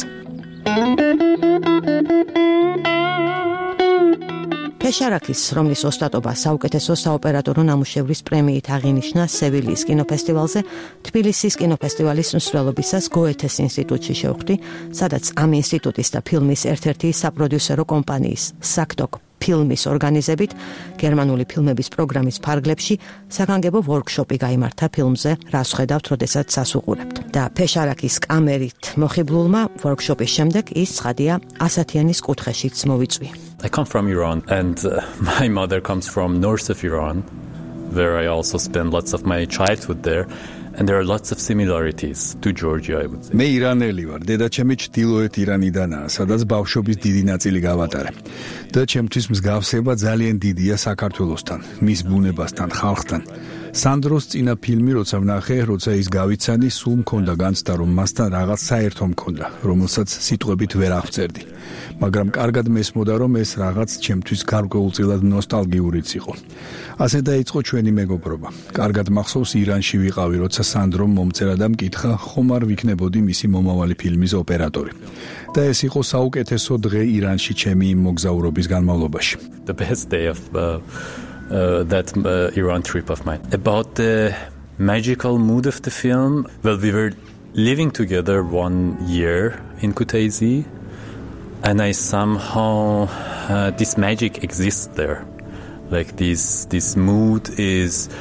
ფეშარაკის რომლის ოსტატობა საუკეთესო საოპერატორო ნამუშევრის პრემიით აღინიშნა სევილიის კინოფესტივალზე თბილისის კინოფესტივალის მსვლელობისას გოეთეს ინსტიტუტში შევხვდი სადაც ამ ინსტიტუტის და ფილმის ერთ-ერთი საპროდიუსერო კომპანიის SACDOC ფილმის ორგანიზებით გერმანული ფილმების პროგრამის ფარგლებში საგანგებო ვორქშოპი გაიმართა ფილმზე რას ხედავთ როდესაც სასუყურებთ და ფეშარაკის კამერით მოხიბლულმა ვორქშოპის შემდეგ ის ცხადია ასათიანის კუთხეშიც მოვიწვი I come from Iran and my mother comes from north of Iran where I also spent lots of my childhood there and there are lots of similarities to Georgia I would say. მე ირანელი ვარ, დედაჩემი ჩრდილოეთ ირანიდანაა, სადაც ბავშვობის დიდი ნაწილი გავატარე. და ჩემთვის მსგავსება ძალიან დიდია საქართველოსთან, მის ბუნებასთან, ხალხთან. სანდროს წინა ფილმი როცა ვნახე, როცა ის გავიცანი, სულ მქონდა განცდა, რომ მასთან რაღაც საერთო მქონდა, რომელსაც სიტყვებით ვერ აღწერდი. მაგრამ კარგად მესმოდა, რომ ეს რაღაც ჩემთვის გარკვეულწილად ნოსტალგიურიც იყო. ასე დაიწყო ჩვენი მეგობრობა. კარგად მახსოვს ირანში ვიყავი, როცა სანდრომ მომწერა და მკითხა, ხომ არ ვიქნებოდი მისი მომავალი ფილმის ოპერატორი. და ეს იყო საუკეთესო დღე ირანში ჩემი მოგზაურობის განმავლობაში. The best day of that Iran trip of mine. About the magical mood of the film, well, we were living together 1 year in Kutaisi, and I somehow this magic exists there. Like this mood is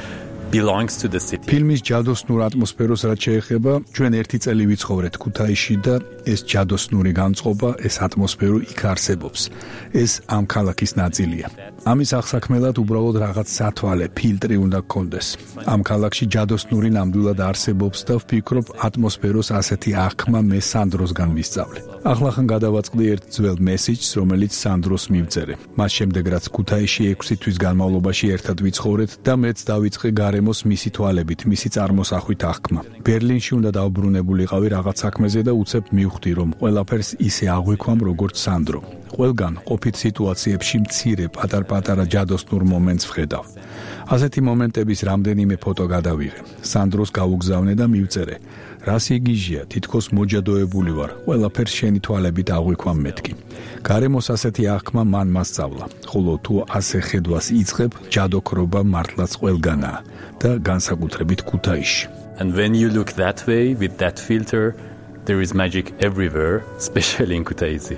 belongs to the city. ფილმის ჯადოსნურ ატმოსფეროს რაც შეეხება, ჩვენ ერთი წელი ვიცხოვრეთ ქუთაისში და ეს ჯადოსნური განწყობა, ეს ატმოსფერო იქ არსებობს. ეს ამ ქალაქის ნაწილია. ამის აღსაქმელად უბრალოდ რაღაც სათვალე, ფილტრი უნდა გქონდეს. ამ ქალაქში ჯადოსნური ნამდვილად არსებობს და ვფიქრობ, ატმოსფეროს ასეთი აღქმა მე სანდროსგან ვისწავლე. ახლახან გადავაწყდი ერთ ძველ მესიჯს, რომელიც სანდროს მივწერე. მას შემდეგ რაც ქუთაისში 6 თვის განმავლობაში ერთად ვიცხოვრეთ და მეც დავიწყე გარემოს მისი თვალებით, მისი წარმოსახვით აღქმა. ბერლინში უნდა დავბრუნებულიყავი რაღაც საქმეზე და უცებ მივხვდი, რომ ყველაფერს ისე აღვიქვამ, როგორც სანდრო. ყველგან ყოფით სიტუაციებში მცირე პატარ-პატარა ჯადოსნურ მომენტს ვხედავ. ასეთი მომენტების რამდენიმე ფოტო გადავიღე. სანდროს გავუგზავნე და მივწერე. რა სიგიჟეა, თითქოს მოჯადოებული ვარ. ყველაფერს შენი თვალებით აღვიქვამ მეთქი. გარემოს ასეთი აღქმა მან მასწავლა. ხოლო თუ ასე ხედვას იწყებ, ჯადოქრობა მართლაც ყველგანაა და განსაკუთრებით ქუთაისში. And when you look that way with that filter, there is magic everywhere, especially in Kutaisi.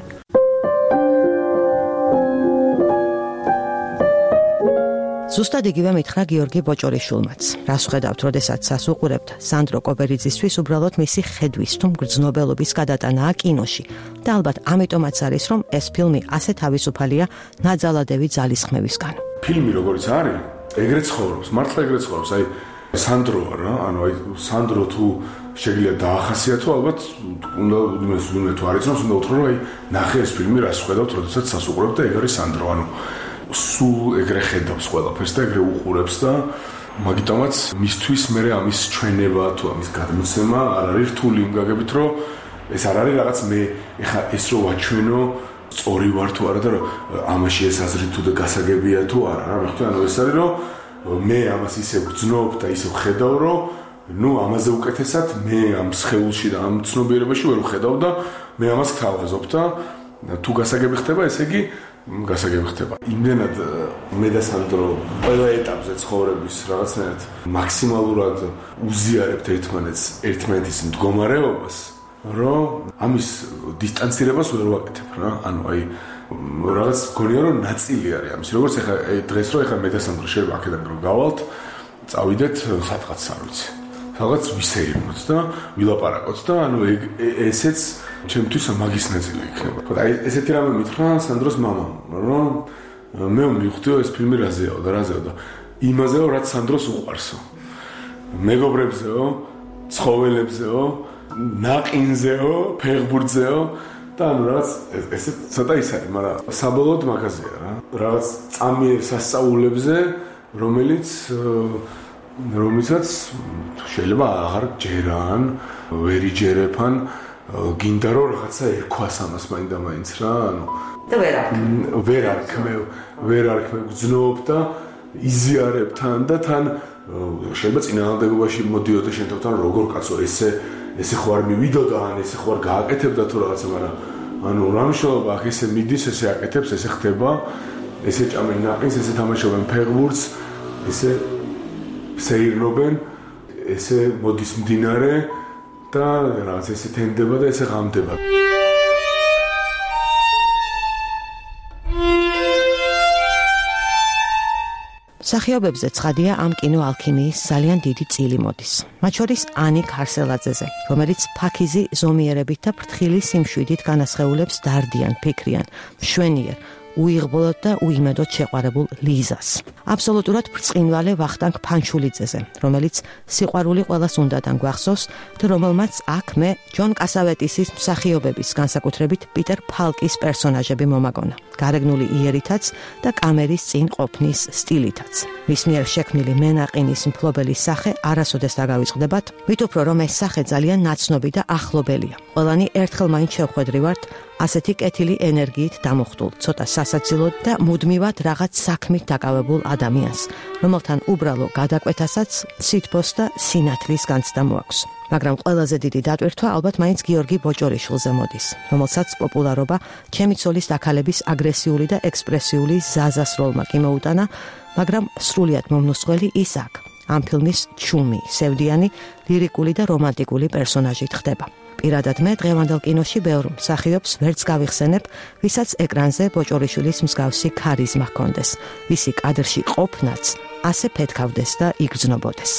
ზუსტად იგივე მითხრა გიორგი ბოჭორიშვილმაც. რას ვხედავთ, როდესაც σας უყურებთ სანდრო კობერიძისთვის უბრალოდ მისი ხედვის თუ მგრძნობელობის გადატანაა კინოში. და ალბათ ამიტომაც არის, რომ ეს ფილმი ასე თავისუფალია ნაძალადევი ძალისხმევისგან. ფილმი როგორც არის, ეგრეთ ცხოვრობს, მართლა ეგრეთ ცხოვრობს. აი სანდრო რა, ანუ აი სანდრო თუ შეიძლება დაახასიათო, ალბათ უნდა ვინმე თუ არის, რომ უნდა უთხრა, რომ აი ნახე ეს ფილმი, რას ვხედავთ, როდესაც σας უყურებთ და ეგ არის სანდრო, ანუ სულ ეგრე ხედავს ყველაფერს და ეგრე უყურებს და მაგიტომაც მისთვის მე ამის ჩვენება თუ ამის გადმოცემა არ არის რთული იმ გაგებით რომ ეს არ არის რაღაც მე ეხა ეს რო ვაჩვენო სწორი ვარ თუ არა და რომ ამაში ეს აზრი თუ და გასაგებია თუ არა რა მიხდი ანუ ეს არის რომ მე ამას ისე ვგრძნობ და ისე ვხედავ რომ ნუ ამაზე უკეთესად მე ამ სხეულში და ამ ცნობიერებაში ვერ ვხედავ და მე ამას გთავაზობ და თუ გასაგები ხდება ესე იგი გასაგები ხდება. იმდენად მე და სანდრო ყველა ეტაპზე ცხოვრების რაღაცნაირად მაქსიმალურად უზიარებთ ერთმანეთის მდგომარეობას, რომ ამის დისტანცირებას ვერ ვაკეთებ რა. ანუ აი რაღაც გონია რომ ნაწილი არის ამის. როგორც ეხა დღეს რო ეხა მე და სანდრო შეიძლება აქედან რომ გავალთ, წავიდეთ სადღაც არ ვიცი. სადღაც ვისეირნოთ და ვილაპარაკოთ და ანუ ესეც ჩემთვის მაგის ნაწილი იქნება. აი ესეთი რამე მითხრა სანდროს მამამ, რომ მე მივხვდიო ეს ფილმი რაზეაო და იმაზეო, რაც სანდროს უყვარსო. მეგობრებზეო, ცხოველებზეო, ნაყინზეო, ფეხბურთზეო და ანუ რაღაც ესე ცოტა ის არის, მაგრამ საბოლოოდ მაგაზეა რა. რაღაც წამიერ სასწაულებზე, რომელიცაც შეიძლება აღარ ჯერან, ვერ იჯერებან გინდა რომ რაღაცა ერქვას ამას მაინც რა, ანუ და ვერ არქმევ გძნობ და იზიარებ თან და თან შეიძლება წინააღმდეგობაში მოდიოდა შენთან როგორ კაცო ესე ხო არ მივიდო და ან ესე ხო არ გააკეთებდა თუ რაღაცა, მაგრამ ანუ რა მნიშვნელობა აქვს ესე მიდის, ესე აკეთებს, ესე ხდება, ესე ჭამენ ნაყინს, ესე თამაშობენ ფეხბურთს, ესე სეირნობენ, ესე მოდის მდინარე და რაღაც ესე თენდება და ესე ღამდება. მსახიობებზე ცხადია ამ კინო ალქიმიის ძალიან დიდი წილი მოდის. მათ შორის ანი ქარსელაძეზე, რომელიც ფაქიზი ზომიერებით და ფრთხილი სიმშვიდით განასხეულებს დარდიან, ფიქრიან, მშვენიერ, უიღბლოდ და უიმედოდ შეყვარებულ ლიზას. აბსოლუტურად ბრწყინვალე ვახტანგ ფანჩულიძეზე, რომელიც სიყვარული ყველას უნდათან გვახსოვს და რომელმაც აქ მე ჯონ კასავეტისის მსახიობების განსაკუთრებით პიტერ ფალკის პერსონაჟები მომაგონა, გარეგნული იერითაც და კამერის წინ ყოფნის სტილითაც. მის მიერ შექმნილი მენაყინის მფლობელის სახე არასოდეს დაგავიწყდებათ, ვით უფრო რომ ეს სახე ძალიან ნაცნობი და ახლობელია. ყველანი ერთხელ მაინც შევხვედრივართ ასეთი კეთილი ენერგიით დამუხტულ, ცოტა სასაცილოდ და მუდმივად რაღაც საქმით დაკავებულ ადამიანს, რომელთან უბრალო გადაკვეთასაც სითბოს და სინათლის განცდა მოაქვს. მაგრამ ყველაზე დიდი დატვირთვა ალბათ მაინც გიორგი ბოჭორიშვილზე მოდის, რომელსაც პოპულარობა ჩემი ცოლის დაქალების აგრესიული და ექსპრესიული ზაზას როლმა კი მოუტანა, მაგრამ სრულიად მომნუსყველი ის აქ, ამ ფილმის ჩუმი, სევდიანი, ლირიკული და რომანტიკული პერსონაჟით ხდება. პირადად მე დღევანდელ კინოში ბევრ მსახიობს ვერც გავიხსენებ, ვისაც ეკრანზე ბოჭორიშვილის მსგავსი ქარიზმა ჰქონდეს, ვისი კადრში ყოფნაც ასე ფეთქავდეს და იგრძნობოდეს.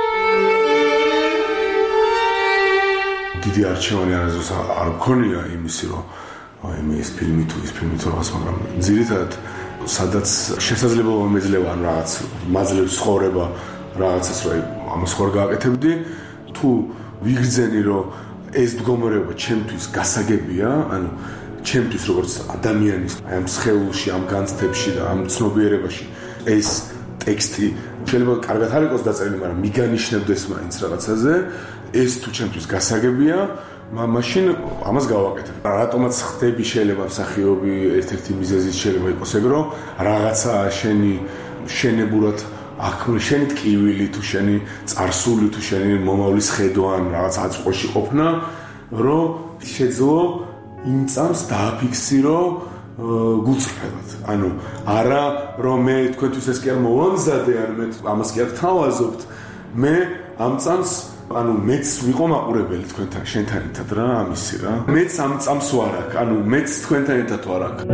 დიდი არჩევანი არ მქონია იმისი, რომ ეს ფილმი თუ ის ფილმი თუ რაღაც, მაგრამ ძირითადად სადაც შესაძლებლობა მეძლევა ან რაღაც მაძლევს ცხოვრება რაღაცას, რომ ამას ხარ გააკეთებდი, თუ ვიგრძენი, რომ ეს მდგომარეობა ჩემთვის გასაგებია, ანუ ჩემთვის როგორც ადამიანის ამ სხეულში, ამ განცდებში და ამ ცნობიერებაში ეს ტექსტი შეიძლება კარგად არ იყოს დაწერილი, მაგრამ მიგანიშნებდეს მაინც რაღაცაზე, ეს თუ ჩემთვის გასაგებია, მაშინ ამას გავაკეთებ. რატომაც ხდები შეიძლება მსახიობი, ერთ-ერთი მიზეზი შეიძლება იყოს ეგ, რომ რაღაცა შენებურად აქ შენი ტკივილი თუ შენი წარსული თუ შენი მომავლის ხედვა ან რაღაც აწყვოში ყოფნა, რომ შეძლო იმ წამს დააფიქსირო გულწრფელად. ანუ არა რომ მე თქვენთვის ეს კი არ მოვამზადე, ან მე ამას კი არ თავაზობთ, მე ამ წამს ანუ მეც ვიყო მაყურებელი თქვენთან შენთან ერთად რა ამისი რა. მეც ამ წამს ვარ აქ, ანუ მეც თქვენთან ერთად ვარ აქ.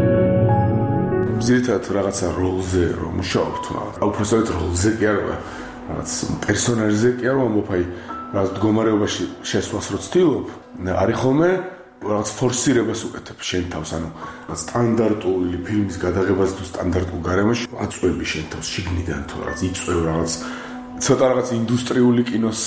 ზირთად რაღაცა როლზე რომ მუშაობთ, უბრალოდ როლზე კი არა, რაღაც პერსონაჟზე კი არა, მომფაი რაღაც მდგომარეობაში შესვლას რო ცდილობ, არის ხოლმე რაღაც ფორსირებას უკეთებ შენ თავს, ანუ სტანდარტული ფილმის გადაღებას თუ სტანდარტულ გარემოში აწვევი შენ თავს შიგნიდან თუ რაღაც იწვევ რაღაც ცოტა რაღაც ინდუსტრიული კინოს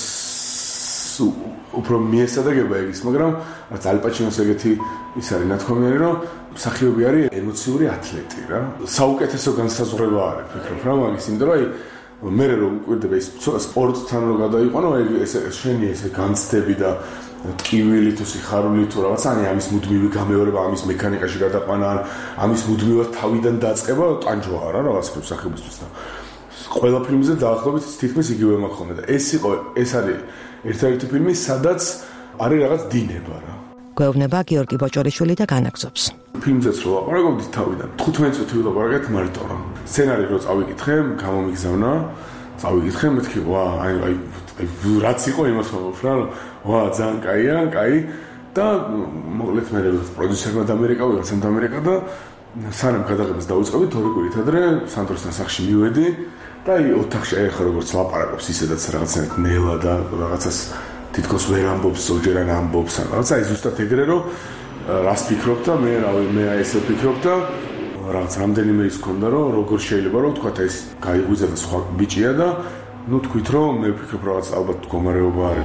უფრო მიესადაგება ეგის, მაგრამ რაც ალ პაჩინოს ეგეთი ის არის ნათქვამი, რომ მსახიობი არის ემოციური ათლეტი რა. საუკეთესო განსაზღვრება არის, ფიქრობ რა მაგის, იმიტომ რომ აი მე რომ უკვირდება ის სპორტთან რო გადაიყვანო, ეს შენი ესე განცდები და ტკივილი თუ სიხარული თუ რაღაც, ან ამის მუდმივი გამეორება, ამის მექანიკაში გადაყვანა, ამის მუდმივად თავიდან დაწყება ტანჯვაა რა რაღაც მსახიობისთვის და ყველა ფილმზე დაახლოებით თითქმის იგივე მაქვს ხოლმე და ეს არის ერთ-ერთი ფილმი, სადაც არის რაღაც დინება რა. გვეუბნება გიორგი ბოჭორიშვილი და განაგზობს. ფილმზეც რო ვაპარაკობდით თავიდან 15 წუთი ვილაპარაკეთ მარტო რა. სცენარი რო წავიკითხე, გამომიგზავნა, წავიკითხე, მეთქი, ვა, აი რაც იყო იმას ვამბობ რა, ვა, ძალიან კაია, კაი და მოკლედ მე პროდიუსერმა დამერეკა, ვიღაცამ დამერეკა და სანამ გადაღებას დავიწყებთ, ორი კვირით ადრე სანდროსთან სახლში მივედი და აი ოთახში ახლა როგორც ლაპარაკობს ისედაც რაღაცნაირად ნელა და რაღაცას თითქოს ვერ ამბობს, ზოგჯერ არ ამბობს, რაღაცა ის ზუსტად ეგრე რომ რას ფიქრობ და მე ესე ვფიქრობ და რაღაც რამდენიმე ის ქონდა რომ როგორ შეიძლება რომ თქვა ეს გაიღვიძა და სხვა ბიჭია და ნუ თქვით რომ მე ვფიქრობ რაღაც ალბათ მდგომარეობა არის.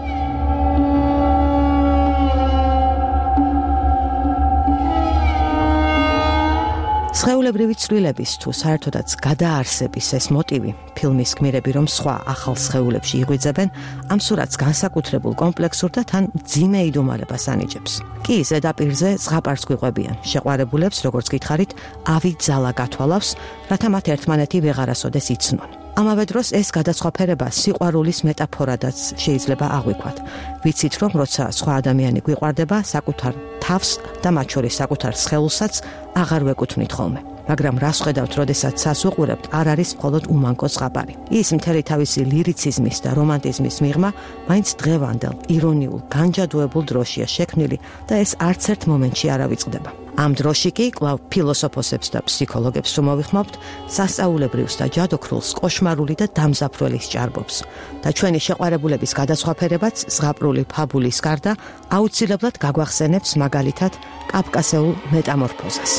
სხეულებრივი ცვლილების თუ საერთოდაც გადაარსების ეს მოტივი, ფილმის გმირები რომ სხვა ახალ სხეულებში იღვიძებენ, ამ სურათს განსაკუთრებულ კომპლექსურ და თან მძიმე იდუმალებას ანიჭებს. კი ზედაპირზე ზღაპარს გვიყვებიან, შეყვარებულებს, როგორც გითხარით, ავით ძალა გათვალავს, რათა მათ ერთმანეთი ვეღარასოდეს იცნონ. ამავე დროს ეს გადაცხვაფერება სიყვარულის მეტაფორადაც შეიძლება აღვიქვათ. ვიცით რომ როცა სხვა ადამიანი გვიყვარდება, საკუთარ თავს და მათ შორის საკუთარ სხეულსაც აღარ ვეკუთვნით ხოლმე. მაგრამ რას ხედავთ, როდესაც ცას უყურებთ, არ არის მხოლოდ უმანკო ზღაპარი. ის მთელი თავისი ლირიციზმის და რომანტიზმის მიღმა მაინც დღევანდელ, ირონიულ, განჯადოებულ დროშია შექმნილი და ეს არც ერთ მომენტში არ ავიწყდება. ამ დროში კი კვლავ ფილოსოფოსებს და ფსიქოლოგებს რომ მოვიხმობთ, სასწაულებრივს და ჯადოქრულს კოშმარული და დამზაფრველი სჭარბობს. და ჩვენი შეყვარებულების გადაცხვაფერებაც ზღაპრული ფაბულის გარდა აუცილებლად გაგვახსენებს მაგალითად კავკასიურ მეტამორფოზას.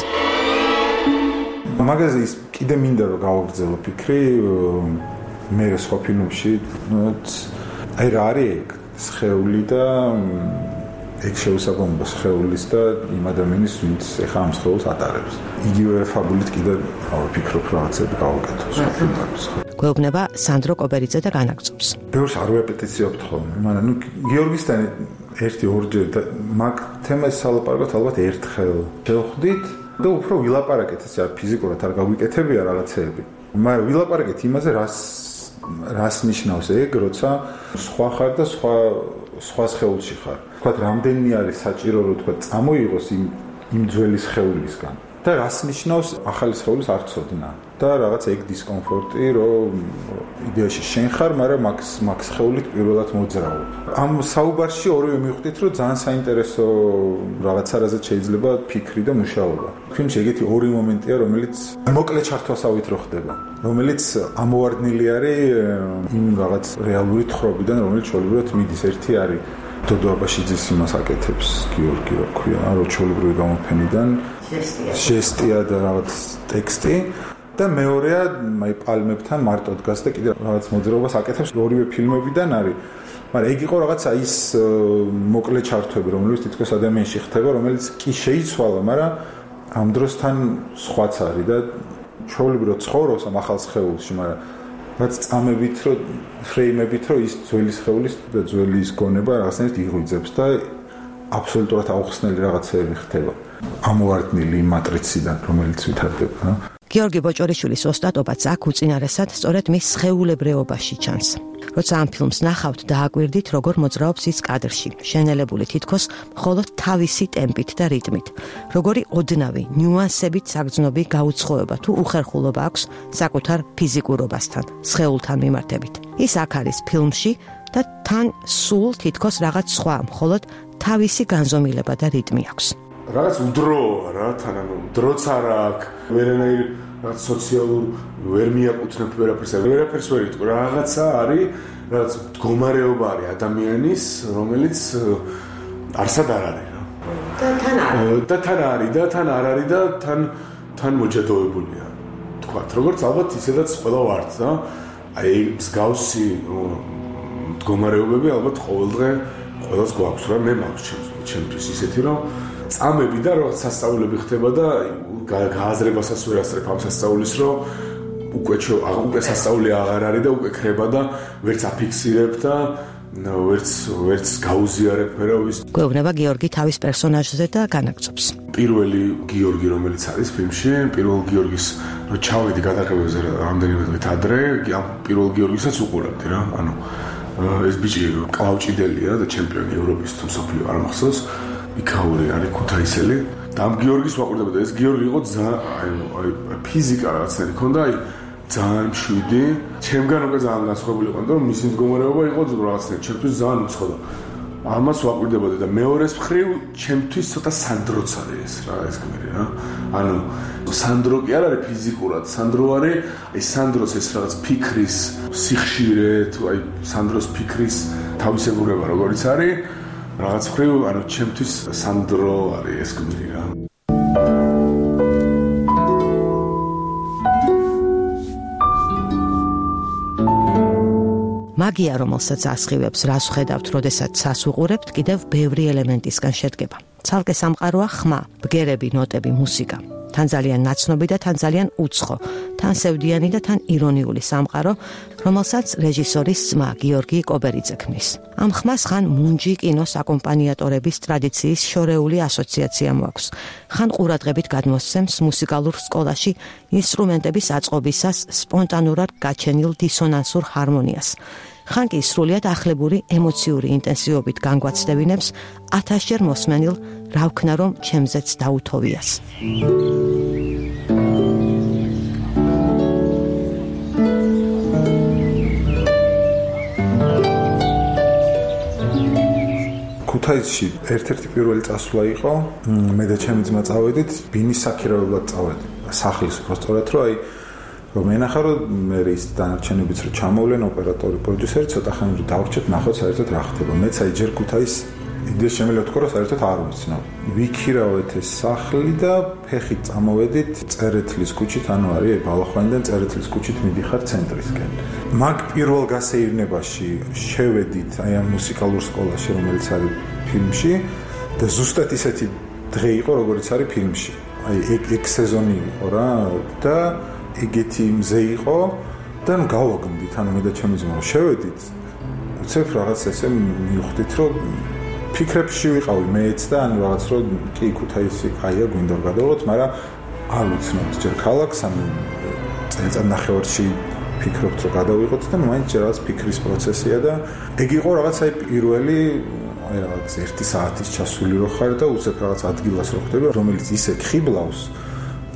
მაგაზე ის კიდე მინდა რომ გავაგრძელო ფიქრი მე სხვა ფილმებში, აი რა არის ეგ სხეული და ეგ შეუსაბამობა სხეულის და იმ ადამიანის, ვინც ეხა ამ სხეულს ატარებს. იგივე ფაბულით კიდე ვფიქრობ რაღაცები გავაკეთოს ფილმებს. გვეუბნება სანდრო კობერიძე და განაგზობს. ბევრს არ ვეპეტიციობთ ხოლმე, მაგრამ ნუ გიორგისთან ერთი ორჯერ მაგ თემას სალაპარაკოთ ალბათ ერთხელ. შევხვდით და უფრო ვილაპარაკეთ, ეს არ ფიზიკურად არ გაგვიკეთებია რაღაცეები. მაგრამ ვილაპარაკეთ იმაზე, რას ნიშნავს ეგ, როცა სხვა ხარ და სხვა სხეულში ხარ. თქვათ, რამდენი არის საჭირო, რომ თქვათ, წამოიღოს იმ ძველი სხეულისგან. და რას ნიშნავს ახალი სხეულის არ ცოდნა და რაღაც ეგ დისკომფორტი, რომ იდეაში შენ ხარ, მაგრამ მაგ სხეულით პირველად მოძრაობ. ამ საუბარში ორივე მივხვდით, რომ ძალიან საინტერესო რაღაც არაზე შეიძლება ფიქრი და მუშაობა. ფილმში ეგეთი ორი მომენტია, რომელიც მოკლე ჩართვასავით რო ხდება, რომელიც ამოვარდნილი არის იმ რაღაც რეალური თხრობიდან, რომელიც ჩვეულებრივად მიდის. ერთი არის დოდო აბაშიძის იმას აკეთებს გიორგი, რა ქვია, რო ჩვეულებრივი გამოფენიდან ჟესტია და რაღაც ტექსტი და მეორეა აი პალმებთან მარტო დგას და კიდე რაღაც მოძრაობას აკეთებს. ორივე ფილმებიდან არის, მაგრამ ეგ იყო რაღაცა ის მოკლე ჩართვები, რომელიც თითქოს ადამიანში ხდება, რომელიც კი შეიცვალა, მაგრამ ამ დროსთან სხვაც არის და ჩვეულებრივად ცხოვრობს ამ ახალ სხეულში, მაგრამ რაც წამებით რო ფრეიმებით რო ის ძველი სხეულის და ძველი ის გონება რაღაცნაირად იღვიძებს და აბსოლუტურად აუხსნელი რაღაცები ხდება. ამოვარდნილი მატრიციდან, რომელიც ვითარდება, რა. გიორგი ბოჭორიშვილის ოსტატობაც აქ უწინარესად სწორედ მის სხეულებრეობაში ჩანს. როცა ამ ფილმს ნახავთ, დააკვირდით, როგორ მოძრაობს ის კადრში, შენელებული თითქოს მხოლოდ თავისი ტემპით და რიტმით. როგორი ოდნავი, ნიუანსებით საგრძნობი გაუცხოება თუ უხერხულობა აქვს საკუთარ ფიზიკურობასთან, სხეულთან მიმართებით. ის აქ არის ფილმში და თან სულ თითქოს რაღაც სხვა, მხოლოდ თავისი განზომილება და რიტმი აქვს. რაღაც უდროა რა, თან ანუ დროც არ აქვს, ვერანაირ რაღაც სოციალურ ვერ მიაკუთვნებ ვერაფერს ვერ იტყვი, რაღაცა არის, რაღაც მდგომარეობა არის ადამიანის, რომელიც არსად არ არის რა. და თან არის და თან მოჯადოებულია. თქვათ, როგორც ალბათ ისედაც ყველა ვართ და აი მსგავსი მდგომარეობები ალბათ ყოველდღე ყველას გვაქვს რა, მე მაქვს ჩემთვის ისეთი რომ წამები და რაღაც სასწაულები ხდება და გააზრებასაც ვერ ასწრებ ამ სასწაულის, რომ უკვე სასწაული აღარ არის და უკვე ხრება და ვერც აფიქსირებ და ვერც გაუზიარებ ვერავის. გვეუბნება გიორგი თავის პერსონაჟზე და განაგწობს. პირველი გიორგი, რომელიც არის ფილმში, პირველ გიორგის რო ჩავედი გადაღებებზე რამდენიმე დღით ადრე, ამ პირველ გიორგისაც უყურებდი რა. ანუ ეს ბიჭი კლავჭიდელია და ჩემპიონი ევროპის თუ მსოფლიო არ მახსოვს. იქაური არის ქუთაისელი და ამ გიორგის ვაყურებდა და ეს გიორგი იყო აი ფიზიკა რაღაცნაირი ქონდა, აი ძალიან მშვიდი, ჩემგან უკვე ძალიან განსხვავებული იყო, რომ მისი მდგომარეობა იყო რაღაცნაირი ჩემთვის ძალიან უცხო. ამას ვაყურდებოდი და მეორეს მხრივ ჩემთვის ცოტა სანდროც არის ეს რა, ეს გმირი რა. ანუ სანდრო კი არ არის ფიზიკურად, სანდრო არის აი სანდროს ეს რაღაც ფიქრის სიხშირე თუ აი სანდროს ფიქრის თავისებურება როგორიც არის რაღაც მხრივ, ანუ ჩემთვის სანდრო არის ეს გმირი რა. მაგია, რომელსაც ასხივებს, რას ვხედავთ, როდესაც ცას უყურებთ, კიდევ ბევრი ელემენტისგან შედგება. ცალკე სამყაროა ხმა, ბგერები, ნოტები, მუსიკა. თან ძალიან ნაცნობი და თან ძალიან უცხო, თან სევდიანი და თან ირონიული სამყარო, რომელსაც რეჟისორის ძმა გიორგი კობერიძე ქმნის. ამ ხმას ხან მუნჯი კინოს აკომპანიატორების ტრადიციის შორეული ასოციაცია მოაქვს. ხან ყურადღებით გადმოსცემს მუსიკალურ სკოლაში ინსტრუმენტების აწყობისას სპონტანურად გაჩენილ დისონანსურ ჰარმონიას. ხან კი სრულიად ახლებური ემოციური ინტენსივობით განგვაცდებინებს 1000-ჯერ მოსმენილ რა ვქნა რომ ჩემზეც დაუთოვიას. ქუთაისში ერთ-ერთი პირველი წასვლა იყო, მე და ჩემი ძმა წავედით ბინის საქირავებლად წავედი. სახლის უბრალოდ რომ აი რომ ენახა რომ მე ის დანარჩენებიც რომ ჩამოვლენ ოპერატორი, პროდიუსერი, ცოტა ხანი დავრჩეთ, ნახოთ საერთოდ რა ხდება. მეც აი ჯერ ქუთაის იდეა შემიძლია ვთქვა რომ საერთოდ არ ვიცნობ. ვიქირავეთ ეს სახლი და ფეხით წამოვედით წერეთლის ქუჩით, ანუ არის ბალახვანიდან წერეთლის ქუჩით მიდიხარ ცენტრისკენ. მაგ პირველ გასეირნებაში შევედით აი ამ მუსიკალურ სკოლაში, რომელიც არის ფილმში და ზუსტად ისეთი დღე იყო, როგორც არის ფილმში. აი ეგ სეზონი იყო რა და ეგეთი მზე იყო და გავაგმდით, ანუ მე და ჩემი ძმა შევედით. უცებ რაღაც ესე მივხვდით, რომ ფიქრებში ვიყავი მეც და ანუ რაღაც რომ კი ქუთაისი კაია გვინდა გადავიღოთ, მაგრამ არ ვიცნობთ ჯერ ქალაქს, ანუ წელიწად ნახევარში ფიქრობთ რომ გადავიღოთ და მაინც რაღაც ფიქრის პროცესია და ეგ იყო რაღაც აი პირველი აი რაღაც 1 საათის ჩასული რო ხარ და უცებ რაღაც ადგილას რო ხდება, რომელიც ისე ხიბლავს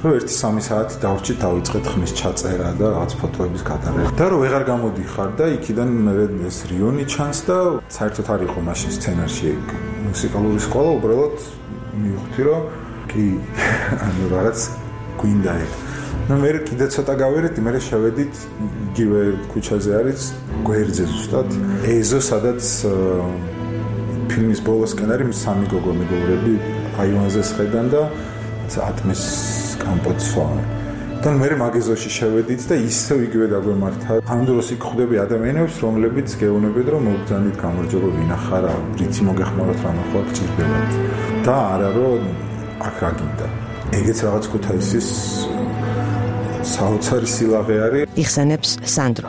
რომ 1-3 საათი დავრჩით, დავიწყეთ ხმის ჩაწერა და რაღაც ფოტოების გადაღება. და რომ ვეღარ გამოდიხარ და იქიდან მე ეს რიონი ჩანს და საერთოდ არ იყო მაშინ სცენარში მუსიკალური სკოლა, უბრალოდ მივხვდი რომ კი ანუ რაღაც გვინდა ეგ. ну მე კიდე ცოტა გავერეთ, მე შევედით იგივე ქუჩაზე არის გვერდზე ზუსტად. ეზო სადაც ფილმის ბოლოსკენ არის სამი გოგო მეგობრები აივანზე სხედან და ატმის კამპოცვა. და მე მაგეზოში შევედით და ისევ იგივე დაგვემართა. ამ დროს იქ ხვდები ადამიანებს, რომლებიც გეუბნებიან რომ მოგძანით გამარჯობა ვინახარ, რითი მოგეხმაროთ რა ნახვა გჭირდებათ. და არა რომ აქ რა გინდა. ეგეც რაღაც ქუთაისის საოცარი სილაღე არის. იხსენებს სანდრო.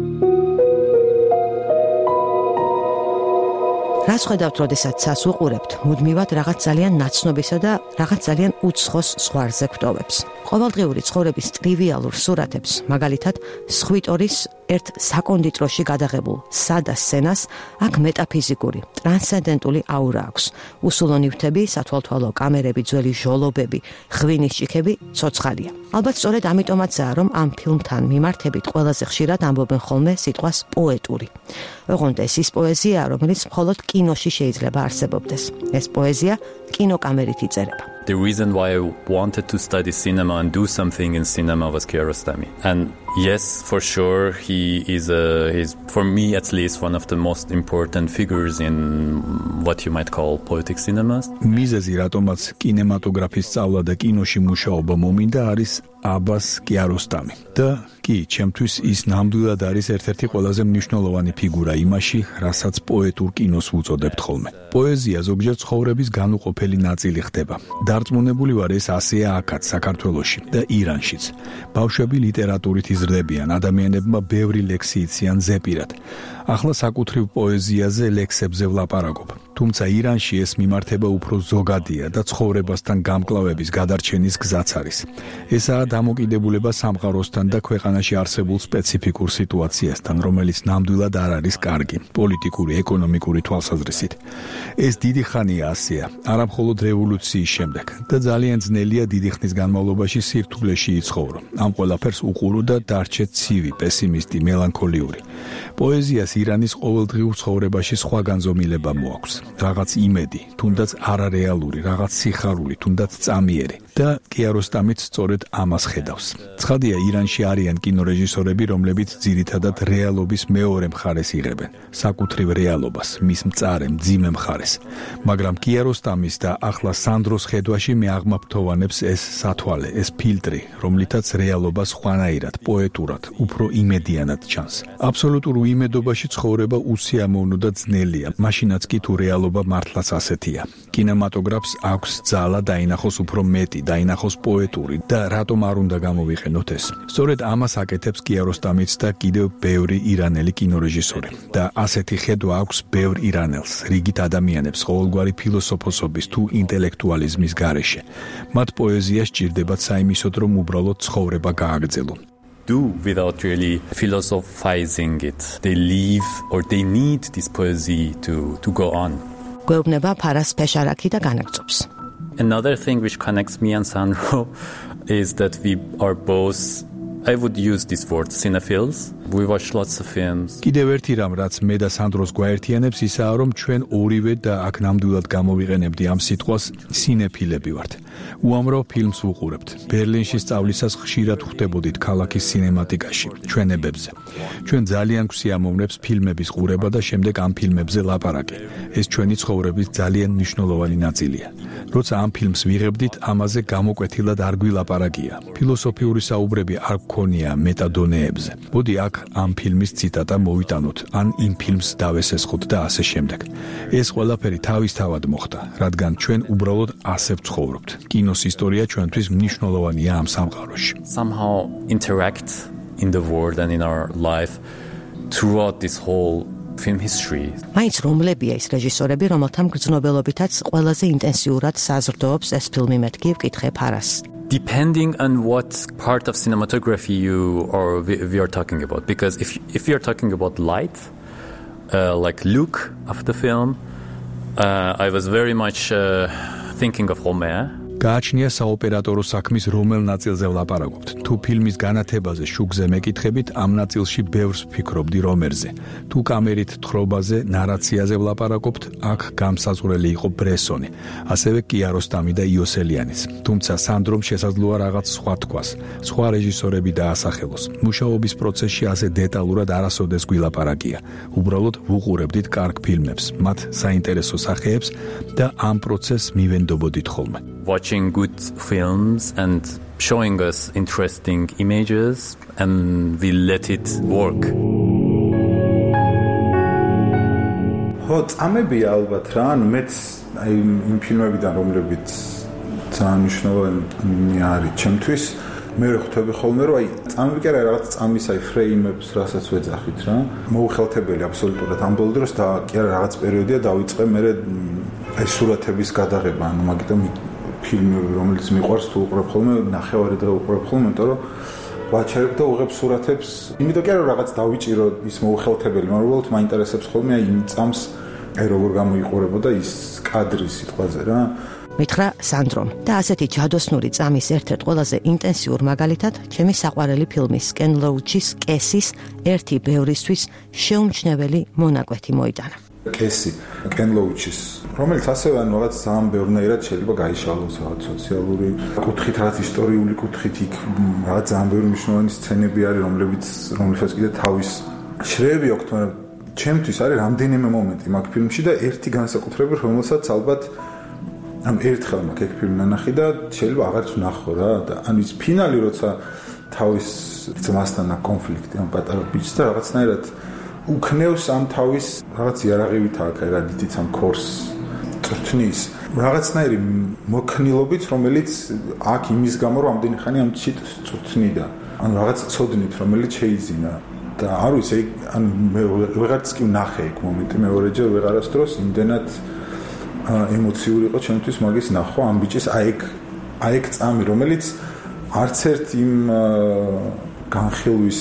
რას ხედავთ, როდესაც ცას უყურებთ, მუდმივად რაღაც ძალიან ნაცნობისა და რაღაც ძალიან უცხოს ზღვარზე გვტოვებს. ყოველდღიური ცხოვრების ტრივიალურ სურათებს, მაგალითად, სხვიტორის ერთ საკონდიტროში გადაღებულ სადა სცენას აქ მეტაფიზიკური, ტრანსცენდენტული აურა აქვს. უსულო ნივთები, სათვალთვალო კამერები, ძველი ჟოლობები, ღვინის ჭიქები ცოცხალია. ალბათ სწორედ ამიტომაცაა, რომ ამ ფილმთან მიმართებით ყველაზე ხშირად ამბობენ ხოლმე სიტყვას პოეტური. ოღონდ ეს ის პოეზია, რომელიც მხოლოდ კინოში შეიძლება არსებობდეს. ეს პოეზია კინოკამერით იწერება. The reason why I wanted to study cinema and do something in cinema was Kiarostami. And yes, for sure, he's for me at least one of the most important figures in what you might call poetic cinemas. მიზეზი რატომაც კინემატოგრაფის სწავლა და კინოში მუშაობა მომინდა არის აბას კიაროსტამი. და კი, ჩემთვის ის ნამდვილად არის ერთ-ერთი ყველაზე მნიშვნელოვანი ფიგურა იმაში, რასაც პოეტურ კინოს ვუწოდებთ ხოლმე. პოეზია ზოგჯერ ცხოვრების განუყოფელი ნაწილი ხდება. დარწმუნებული ვარ, ეს ასეა აქაც, საქართველოში და ირანშიც. ბავშვები ლიტერატურით იზრდებიან, ადამიანებმა ბევრი ლექსი იციან ზეპირად. ახლა საკუთრივ პოეზიაზე, ლექსებზე ვლაპარაკობ. თუმცა ირანში ეს მიმართება უფრო ზოგადია და ცხოვრებასთან გამკლავების გადარჩენის გზაც არის. ესაა დამოკიდებულება სამყაროსთან და ქვეყანაში არსებულ სპეციფიკურ სიტუაციასთან, რომელიც ნამდვილად არ არის კარგი, პოლიტიკური, ეკონომიკური თვალსაზრისით. ეს დიდი ხანია ასეა, არა მხოლოდ რევოლუციის შემდეგ და ძალიან ძნელია დიდი ხნის განმავლობაში სირთულეში იცხოვრო. ამ ყველაფერს უყურო და დარჩე ცივი, პესიმისტი, მელანქოლიური. პოეზიას ირანის ყოველდღიურ ცხოვრებაში სხვა განზომილება მოაქვს. რაღაც იმედი, თუნდაც არარეალური, რაღაც სიხარული, თუნდაც წამიერი. და კიაროსტამიც სწორედ ამას ხედავს. ცხადია, ირანში არიან კინორეჟისორები, რომლებიც ძირითადად რეალობის მეორე მხარეს იღებენ, საკუთრივ რეალობას, მის მწარე, მძიმე მხარეს. მაგრამ კიაროსტამის და ახლა სანდროს ხედვაში მე აღმაფრთოვანებს ეს სათვალე, ეს ფილტრი, რომლითაც რეალობა სხვანაირად, პოეტურად, უფრო იმედიანად ჩანს. აბსოლუტურ უიმედობაში ცხოვრება უსიამოვნო და ძნელია, მაშინაც კი თუ რეალობა მართლაც ასეთია. კინემატოგრაფს აქვს ძალა დაინახოს უფრო მეტი, დაინახოს პოეტური და რატომ არ უნდა გამოვიყენოთ ეს. სწორედ ამას აკეთებს კიაროსტამიც და კიდევ ბევრი ირანელი კინორეჟისორი. და ასეთი ხედვა აქვს ბევრ ირანელს, რიგით ადამიანებს ყოველგვარი ფილოსოფოსობის თუ ინტელექტუალიზმის გარეშე. მათ პოეზია სჭირდებათ საიმისოდ, რომ უბრალოდ ცხოვრება გააგრძელონ. Do without really philosophizing it. They live or they need this poesy to go on. გვეუბნება ფარას ფეშარაკი და განაგწობს. Another thing which connects me and Sandro is that we are both, I would use this word, cinephiles. We watch lots of films. კიდევ ერთი რამ, რაც მე და სანდროს გვაერთიანებს, ისაა, რომ ჩვენ ორივე და აქ ნამდვილად გამოვიყენებდი ამ სიტყვას, სინეფილები ვართ. უამრავ ფილმს ვუყურებთ. ბერლინში სწავლისას ხშირად ხვდებოდით ქალაქის სინემატიკაში, ჩვენებებზე. ჩვენ ძალიან გვსიამოვნებს ფილმების ყურება და შემდეგ ამ ფილმებზე ლაპარაკი. ეს ჩვენი ცხოვრების ძალიან მნიშვნელოვანი ნაწილია. როცა ამ ფილმს ვიღებდით, ამაზე გამოკვეთილად არ გვილაპარაკია. ფილოსოფიური საუბრები არ გქონია მეტადონეებზე. მოდი აქ ამ ფილმის ციტატა მოვიტანოთ, ან იმ ფილმს დავესესხოთ და ასე შემდეგ. ეს ყველაფერი თავისთავად მოხდა, რადგან ჩვენ უბრალოდ ასე ვცხოვრობთ. კინოს ისტორია ჩვენთვის მნიშვნელოვანია ამ სამყაროში. Somehow interact in the world and in our life throughout this whole film history. მაინც რომლებია ის რეჟისორები, რომელთა მგრძნობელობითაც ყველაზე ინტენსიურად საზრდოობს ეს ფილმი, მეთქი ვკითხე ფარას. Depending on what part of cinematography we are talking about, because if we are talking about light, like look of the film, I was very much thinking of Homer. გააჩნია საოპერატორო საქმის რომელ ნაწილზე ვლაპარაკობთ. თუ ფილმის განათებაზე შუქზე მეკითხებით, ამ ნაწილში ბევრს ვფიქრობდი რომერზე. თუ კამერით თხრობაზე, ნარაციაზე ვლაპარაკობთ, აქ გამსაზღვრელი იყო ბრესონი, ასევე კიაროსტამი და იოსელიანიც. თუმცა სანდრომ შესაძლოა რაღაც სხვა თქვას, სხვა რეჟისორები დაასახელოს. მუშაობის პროცესში ასე დეტალურად არასოდეს გვილაპარაკია. უბრალოდ ვუყურებდით კარგ ფილმებს, მათ საინტერესო სახეებს და ამ პროცესს მივენდობოდით ხოლმე. Watching good films and showing us interesting images and we let it work. ხო, წამებია ალბათ რა, ანუ მეც აი იმ ფილმებიდან რომლებიც ძალიან მნიშვნელოვანი არის ჩემთვის, მე ხვდები ხოლმე რომ აი წამები კი არა რაღაც წამის აი ფრეიმებს რასაც ვეძახით რა, მოუხელთებელი აბსოლუტურად ამ ბოლო დროს და კი არა რაღაც პერიოდია დავიწყე მე აი სურათების გადაღება, ანუ მაგიტომ ფილმები რომელიც მიყვარს თუ უყურებ ხოლმე ნახევარი დღე უყურებ ხოლმე, იმიტომ რომ ვაჩერებ და უღებ სურათებს. იმიტომ კი არა რაღაც დავიჭირო ის მოუხელთებელი, მაგრამ უბრალოდ მაინტერესებს ხოლმე აი იმ წამს აი როგორ გამოიყურებოდა ის კადრი სიტყვაზე რა. მითხრა სანდრომ და ასეთი ჯადოსნური წამის ერთ-ერთ ყველაზე ინტენსიურ მაგალითად ჩემი საყვარელი ფილმის კენ ლოუჩის კესის ერთი ბევრისთვის შეუმჩნეველი მონაკვეთი მოიტანა. კესი კენ ლოუჩის რომელიც ასევე ანუ რაღაც ძალიან ბევრნაირად შეიძლება გაიშალოს რაღაც სოციალური კუთხით, რაღაც ისტორიული კუთხით იქ რაღაც ძალიან ბევრი მნიშვნელოვანი სცენები არის, რომლებსაც კიდე თავის შრეები აქვს, მაგრამ ჩემთვის არის რამდენიმე მომენტი მაგ ფილმში და ერთი განსაკუთრებით, რომელსაც ალბათ ამ ერთხელ მაგ ეგ ფილმი ნანახი და შეიძლება აღარც ვნახო რა და ანუ ის ფინალი როცა თავის ძმასთან კონფლიქტი ამ პატარა ბიჭს და რაღაცნაირად უქნევს ამ თავის რაღაც იარაღივით აქ რა დიდიც ამ კორს წრთნის რაღაცნაირი მოქნილობით რომელიც აქ იმის გამო რომ ამდენი ხანი ამ ჩიტს წრთნიდა ანუ რაღაც წოდნით რომელიც შეიძინა და არ ვიცი ან მე ვეღარც კი ვნახე ეგ მომენტი მეორეჯერ ვეღარასდროს იმდენად ემოციური იყო ჩემთვის მაგის ნახვა ამ ბიჭის აი ეგ წამი რომელიც არც ერთ იმ განხილვის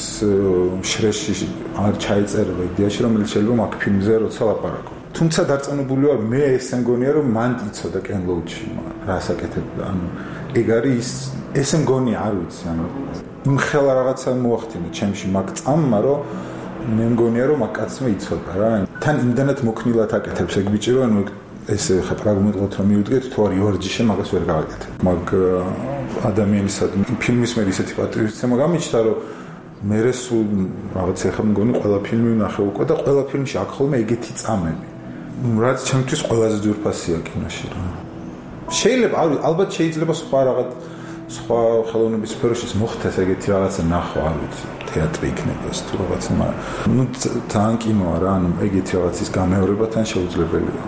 შრეში არ ჩაიწერება იდეაში რომელიც შეიძლება მაგ ფილმზე როცა ლაპარაკობ. თუმცა დარწმუნებული ვარ მე ესე მგონია რომ მან იცოდა კენ ლოუჩი რას აკეთებდა ანუ ეგ არის ესე მგონია არ ვიცი ანუ იმ ხელა რაღაცა მოახდინა ჩემში მაგ წამმა რომ მე მგონია რომ მაგ კაცმა იცოდა რა თან იმდანაც მოქნილად აკეთებს ეგ ბიჭი რომ ანუ ესე ხა პრაგმატულად რომ მივუდგეთ თუ არ იორჯიშე მაგას ვერ გავაკეთებ მაგ ადამიანისადმი ფილმის მე ისეთი პატრიოტიზმი გამიჩნდა რომ მე სულ რაღაც ეხა მგონი ყველა ფილმი ვნახე უკვე და ყველა ფილმში აქ ხოლმე ეგეთი წამები რაც ჩემთვის ყველაზე ძვირფასია კინოში რა შეიძლება ალბათ შეიძლება სხვა ხელოვნების სფეროში მოხდეს ეგეთი რაღაცა ნახვა არ ვიცი თეატრი იქნება ეს თუ რაღაცა მაგრამ ნუ თან კინოა რა ანუ ეგეთი რაღაცის გამეორება თან შეუძლებელია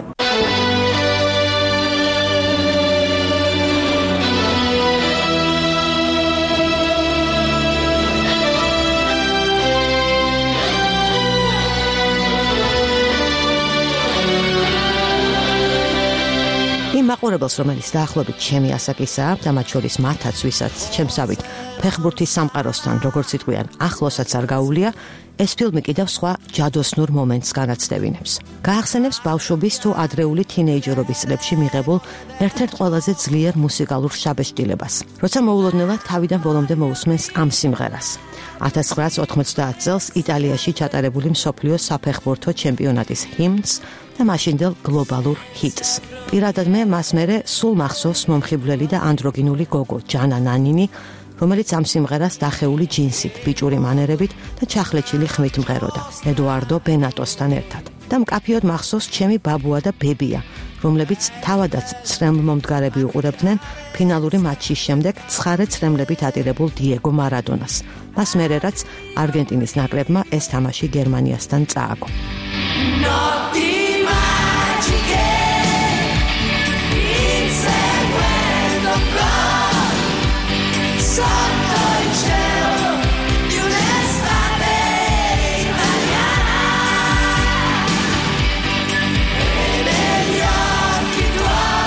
მაყურებელს რომელიც დაახლოებით ჩემი ასაკისაა და მათ შორის მათაც ვისაც ჩემსავით ფეხბურთის სამყაროსთან როგორც იტყვიან ახლოსაც არ გაუვლია ეს ფილმი კიდევ სხვა ჯადოსნურ მომენტს განაცდევინებს. გაახსენებს ბავშვობის თუ ადრეული თინეიჯერობის წლებში მიღებულ ერთ-ერთ ყველაზე ძლიერ მუსიკალურ შაბეშტილებას, როცა მოულოდნელად თავიდან ბოლომდე მოусმენს ამ სიმღერას. 1990 წელს იტალიაში ჩატარებული მსოფლიო საფეხბურთო ჩემპიონატის ჰიმნს და მაშინდელ გლობალურ ჰიტს. პირადად მე მას მერე სულ მახსოვს მომხიბვლელი და ანდროგინული გოგო ჯანა ნანინი, რომელიც ამ სიმღერას დახეული ჯინსით, ბიჭური მანერებით და ჩახლეჩილი ხმით მღეროდა ედუარდო ბენატოსთან ერთად. და მკაფიოდ მახსოვს ჩემი ბაბუა და ბებია, რომლებიც თავადაც ცრემლმომდგარები უყურებდნენ ფინალური მატჩის შემდეგ ცხარე ცრემლებით ატირებულ დიეგო მარადონას. მას მერე რაც არგენტინის ნაკრებმა ეს თამაში გერმანიასთან წააგო.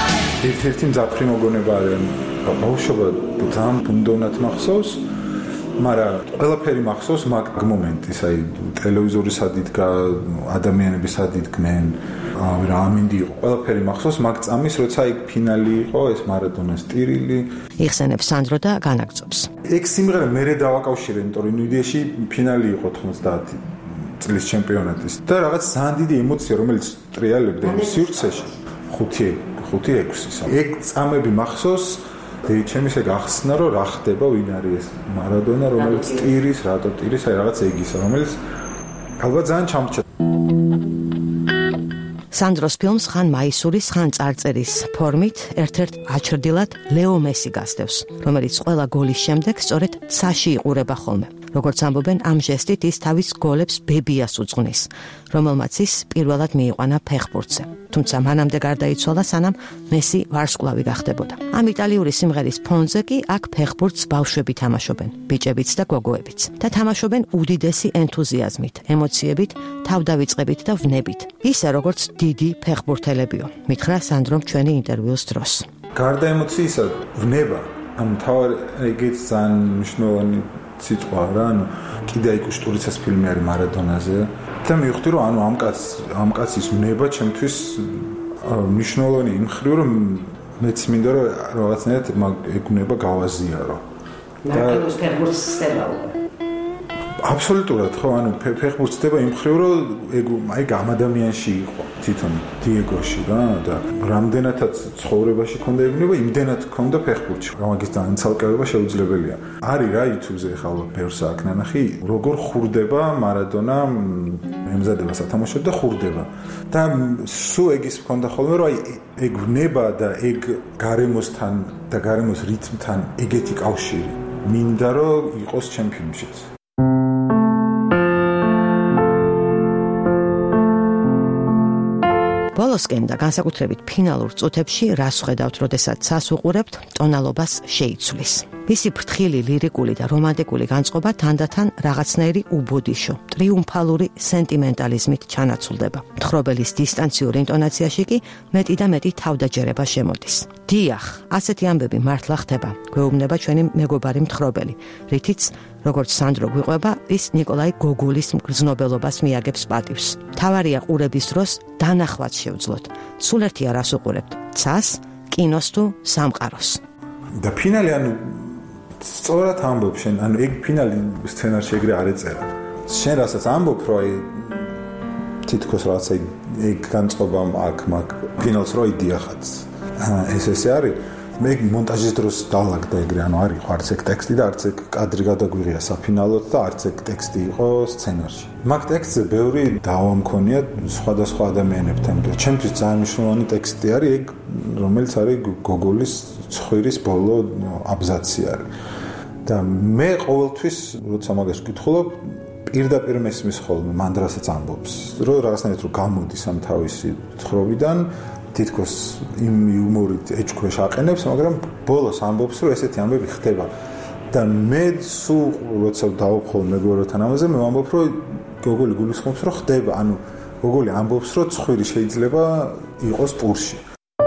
ერთ-ერთი მძაფრი მოგონება არის ბავშვობა ძალიან ბუნდოვნად მახსოვს მაგრამ ყველაფერი მახსოვს მაგ მომენტის, აი ტელევიზორი სადიდგა, ადამიანები სადიდგნენ, რა ამინდი იყო, ყველაფერი მახსოვს მაგ წამის, როცა იქ ფინალი იყო, ეს მარადონას ტირილი. იხსენებს სანდრო და განაგწობს. ეგ სიმღერა მერე დავაკავშირე, იმიტომ რომ ინდიაში ფინალი იყო 90 წლის ჩემპიონატის და რაღაც ძალიან დიდი ემოცია, რომელიც ტრიალებდა იმ სივრცეში 5-6. ეგ წამები მახსოვს. ჩემის ეგ ახსნა რომ რა ხდება, ვინ არის ეს მარადონა, რომელიც ტირის, რატო ტირის, აი რაღაც ეგისა, რომელიც ალბათ ძალიან ჩამრჩა. სანდროს ფილმს ხან მაისურის, ხან წარწერის ფორმით ერთ-ერთ აჩრდილად ლეო მესი გასდევს, რომელიც ყველა გოლის შემდეგ სწორედ ცაში იყურება ხოლმე. როგორც ამბობენ, ამ ჟესტით ის თავის გოლებს ბებიას უძღვნის, რომელმაც ის პირველად მიიყვანა ფეხბურთზე. თუმცა მანამდე გარდაიცვალა, სანამ მესი ვარსკვლავი გახდებოდა. ამ იტალიური სიმღერის ფონზე კი აქ ფეხბურთს ბავშვები თამაშობენ, ბიჭებიც და გოგოებიც. და თამაშობენ უდიდესი ენთუზიაზმით, ემოციებით, თავდავიწყებით და ვნებით. ისე როგორც დიდი ფეხბურთელებიო, მითხრა სანდრომ ჩვენი ინტერვიუს დროს. გარდა ემოციისა, ვნება, ამ თავარ ეგეც ძალიან მნიშვნელოვანი სიტყვა რა, ანუ კიდე იქ შტურიცას ფილმი არის მარადონაზე და მივხვდი რომ ანუ ამ კაცის ვნება ჩემთვის მნიშვნელოვანი იმ მხრივ რომ მეც მინდა რომ რაღაცნაირად ეგ ვნება გავაზიარო. მარკელოს ფეხბურთს ხდება უკვე. აბსოლუტურად ხო, ანუ ფეხბურთს ხდება იმ მხრივ რომ ეგ აი ამ ადამიანში იყო თვითონ დიეგოში რა და რამდენადაც ცხოვრებაში ქონდა ეგნება, იმდენად ქონდა ფეხბურთში. მაგის განცალკევება შეუძლებელია. არის რა YouTube-ზე ხალხ ბევრს აქ ნანახი, როგორ ხურდება მარადონა, ემზადება სათამაშოდ და ხურდება. და სულ ეგის ქონდა ხოლმე რომ აი ეგ ვნება და ეგ გარემოსთან და გარემოს რიტმთან ეგეთი კავშირი. მინდა რომ იყოს ჩემ ფილმშიც. ბოლოსკენ და განსაკუთრებით ფინალურ წუთებში რას ხედავთ, როდესაც ცას უყურებთ, ტონალობას შეიცვლის. მისი ფრთხილი ლირიკული და რომანტიკული განწყობა თანდათან რაღაცნაირი უბოდიშო, ტრიუმფალური სენტიმენტალიზმით ჩანაცვლდება. მთხრობელის დისტანციურ ინტონაციაში კი მეტი და მეტი თავდაჯერება შემოდის. დიახ, ასეთი ამბები მართლა ხდება, გვეუბნება ჩვენი მეგობარი მთხრობელი, რითიც როგორც სანდრო გვიყვება, ის ნიკოლაი გოგოლის მგრძნობელობას მიაგებს პატივს. თავარია ყურების დროს დანახვაც შევძლოთ. სულ ერთია რას უყურებთ, ცას, კინოს თუ სამყაროს. და ფინალი ანუ სწორად ამბობ შენ, ანუ ეგ ფინალი სცენარში ეგრე არ ეწერა. შენ რასაც ამბობ, რომ აი თითქოს რაღაცა ეგ განწყობა აქ მაგ ფინალს რო იდიახაც. ესე არის. მე მონტაჟის დროს დაალაგდა ეგრე, ანუ არის არც ეგ ტექსტი და არც ეგ კადრი გადაგვიღია საფინალოდ და არც ეგ ტექსტი იყო სცენარში. მაგ ტექსტზე ბევრი დავა მქონია სხვადასხვა ადამიანებთან. ჩემთვის ძალიან მნიშვნელოვანი ტექსტი არის ეგ, რომელიც არის გოგოლის ცხვირის ბოლო აბზაცი არის. და მე ყოველთვის როცა მაგას ვკითხულობ, პირდაპირ მესმის ხოლმე მან რასაც ამბობს, რომ რაღაცნაირად რომ გამოდის ამ თავისი თხრობიდან თითქოს იმ იუმორით ეჭქვეშ აყენებს, მაგრამ ბოლოს ამბობს, რომ ესეთი ამბები ხდება. და მე სულ როცა დავუხოლ მეგობრებთან ამაზე, მე ვამბობ, რომ გოგოლი გულისხმობს, რომ ხდება, ანუ გოგოლი ამბობს, რომ ცხვირი შეიძლება იყოს პურში.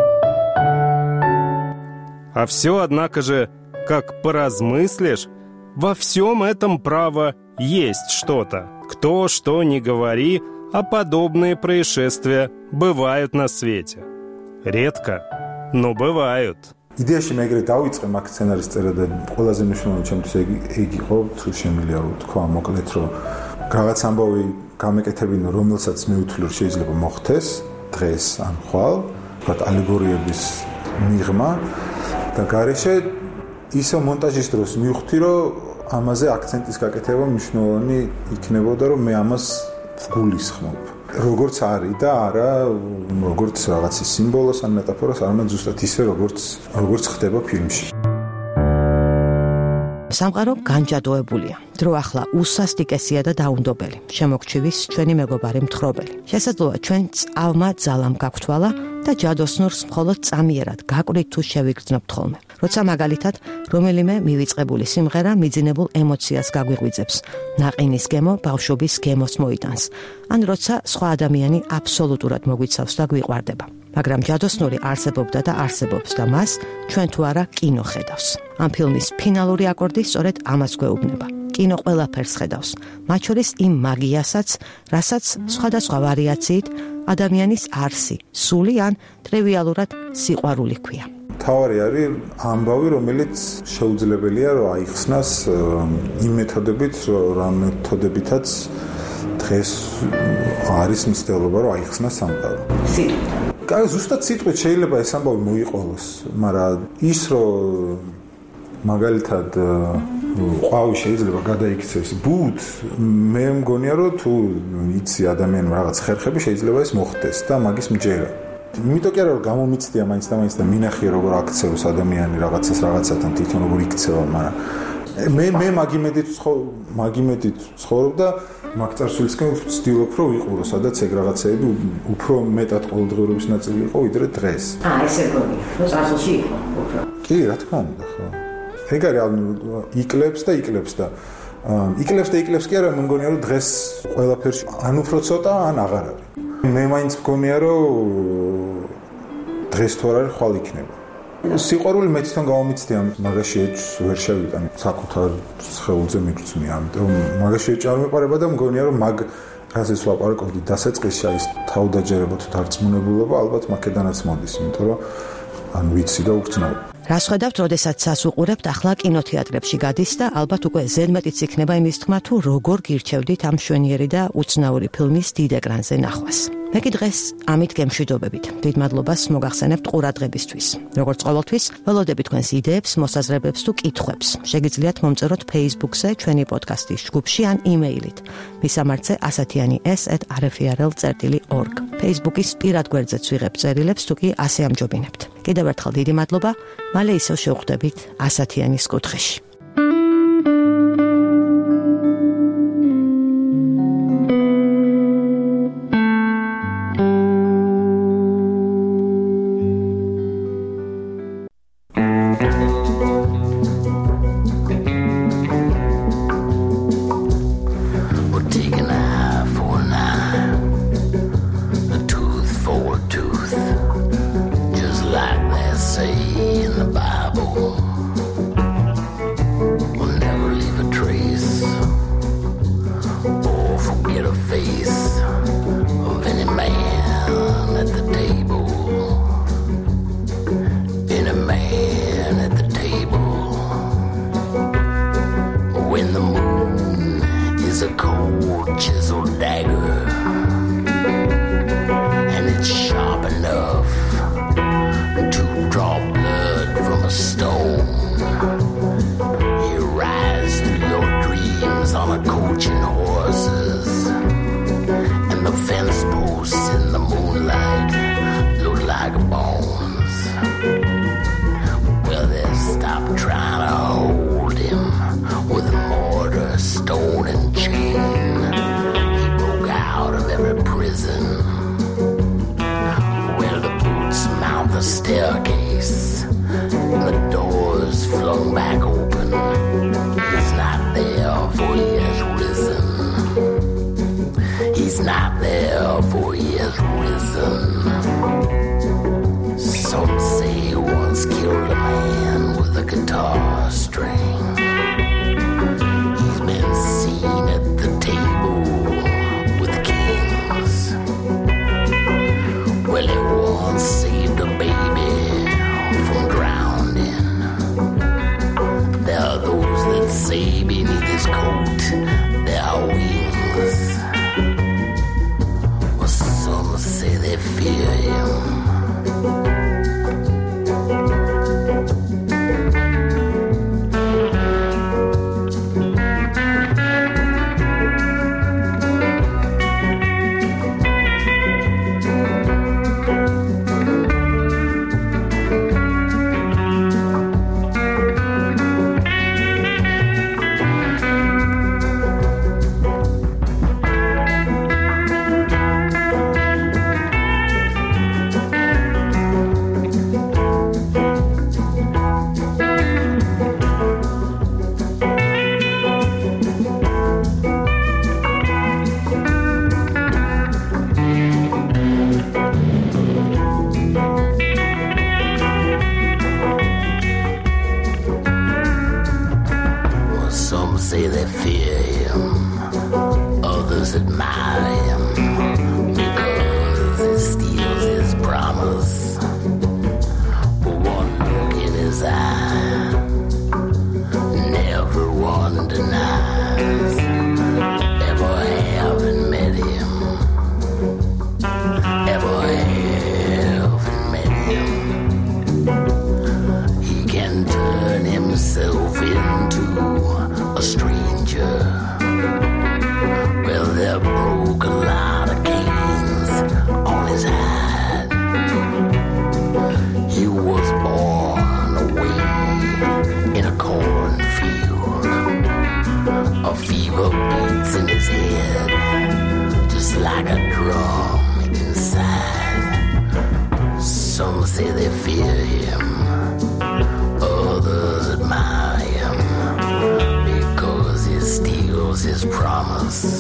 А все, однако же, как поразмыслишь, во всем этом право есть что-то. Кто что ни говори, а подобные происшествия бывают на свете. Редко, но бывают. იდეაში მე ეგრე დავიწყე მაგ სცენარის წერა და ყველაზე მნიშვნელოვანი ჩემთვის ეგ იყო, თუ შემიძლია რომ თქვა მოკლედ, რომ რაღაც ამბავი გამეკეთებინო, რომელსაც მე ვთვლი, რომ შეიძლება მოხდეს დღეს ან ხვალ, ვთქვათ ალეგორიების მიღმა და გარეშე ისე მონტაჟის დროს მივხვდი, რომ ამაზე აქცენტის გაკეთება მნიშვნელოვანი იქნებოდა, რომ მე ამას ვგულისხმობ. როგორც არის და არა როგორც რაღაცის სიმბოლოს ან მეტაფორას, არამედ ზუსტად ისე როგორც ხდება ფილმში. სამყარო განჯადოებულია. დრო ახლა უსასტიკესია და დაუნდობელი. შემოგჩივის ჩვენი მეგობარი მთხრობელი. შესაძლოა ჩვენ წავმა ძალამ გაგვთვალა და ჯადოსნურს მხოლოდ წამიერად გაკვირით თუ შევიგრძნობთ ხოლმე. როცა მაგალითად რომელიმე მივიწყებული სიმღერა მიძინებულ ემოციას გაგვიღვიძებს, ნაყინის გემო ბავშვობის გემოს მოიტანს, ან როცა სხვა ადამიანი აბსოლუტურად მოგვიცავს და გვიყვარდება. მაგრამ ჯადოსნური არსებობდა და არსებობს და მას ჩვენ თუ არა კინო ხედავს. ამ ფილმის ფინალური აკორდი სწორედ ამას გვეუბნება. კინო ყველაფერს ხედავს, მათ შორის იმ მაგიასაც, რასაც სხვადასხვა ვარიაციით ადამიანის არსი, სული ან ტრივიალურად სიყვარული ქვია. თავარი არის ამბავი, რომელიც შეუძლებელია რომ აიხსნას იმ მეთოდებით, რა მეთოდებითაც დღეს არის მცდელობა რომ აიხსნას სამყარო. სიტყვით. ზუსტად სიტყვით შეიძლება ეს ამბავი მოიყოლოს, მაგრამ ის რომ მაგალითად ყვავი შეიძლება გადაიქცეს ბუდ, მე მგონია რომ თუ იცი ადამიანმა რაღაც ხერხები შეიძლება ეს მოხდეს და მაგის მჯერა. იმიტომ კი არა რომ გამომიცდია მაინც და მაინც და მინახია როგორ აქცევს ადამიანი რაღაცას რაღაცათან თვითონ როგორ იქცევა, მაგრამ მე მაგიმედით ცხოვრობ და მაგ წარსულისკენ ვცდილობ რომ ვიყურო, სადაც ეგ რაღაცეები უფრო მეტად ყოველდღიურობის ნაწილი იყო ვიდრე დღეს. ესე გონია, რომ წარსულში იყო უფრო. კი, რა თქმა უნდა, ხო. ეგ არის იკლებს და იკლებს კი არა, მე მგონია რომ დღეს ყველაფერში ან უფრო ცოტა, ან აღარ არის. მე მაინც მგონია რომ დღეს თუ არ არის ხვალ იქნება. სიყვარული მე თვითონ გამომიცდია, მაგაში ეჭვს ვერ შევიტანე, საკუთარ სხეულზე მიგრძნი, ამიტომ მაგაში ეჭვი არ მეყარება და მგონია რომ მაგ რასაც ვაპარაკობდი დასაწყისში ის თავდაჯერება თუ დარწმუნებულობა ალბათ მაკედანაც მოდის, იმიტომ რომ ან ვიცი და უგრძნობ. რას ხედავთ, როდესაც σας უყურებთ ახლა კინოთეატრებში გადის და ალბათ უკვე ზედმეტიც იქნება იმის თქმა, თუ როგორ გირჩევდით ამ მშვენიერი და უცნაური ფილმის დიდ ეკრანზე ნახვას. მე კი დღეს ამით გემშვიდობებით. დიდ მადლობას მოგახსენებთ ყურადღებისთვის. როგორც ყოველთვის, ველოდებით თქვენს იდეებს, მოსაზრებებს თუ კითხვებს. შეგიძლიათ მომწეროთ Facebook-ზე ჩვენი პოდკასტის ჯგუფში ან იმეილით. მისამართზე asatiani@rfrl.org. Facebook-ის პირად გვერდზეც ვიღებ წერილებს, თუ კი ასე ამჯობინებთ. კიდევ ერთხელ დიდი მადლობა. მალე ისევ შევხვდებით ასათიანის კუთხეში. fear him. say they fear him, others admire him, because he steals his promise. But one look in his eye, never one denies ever having met him, ever having met him. He can turn himself into a stranger. Well, there broke a lot of canes on his hide. He was born away in a cornfield. A fever beats in his head, just like a drum inside. Some say they fear him, others admire him, because he steals his promise.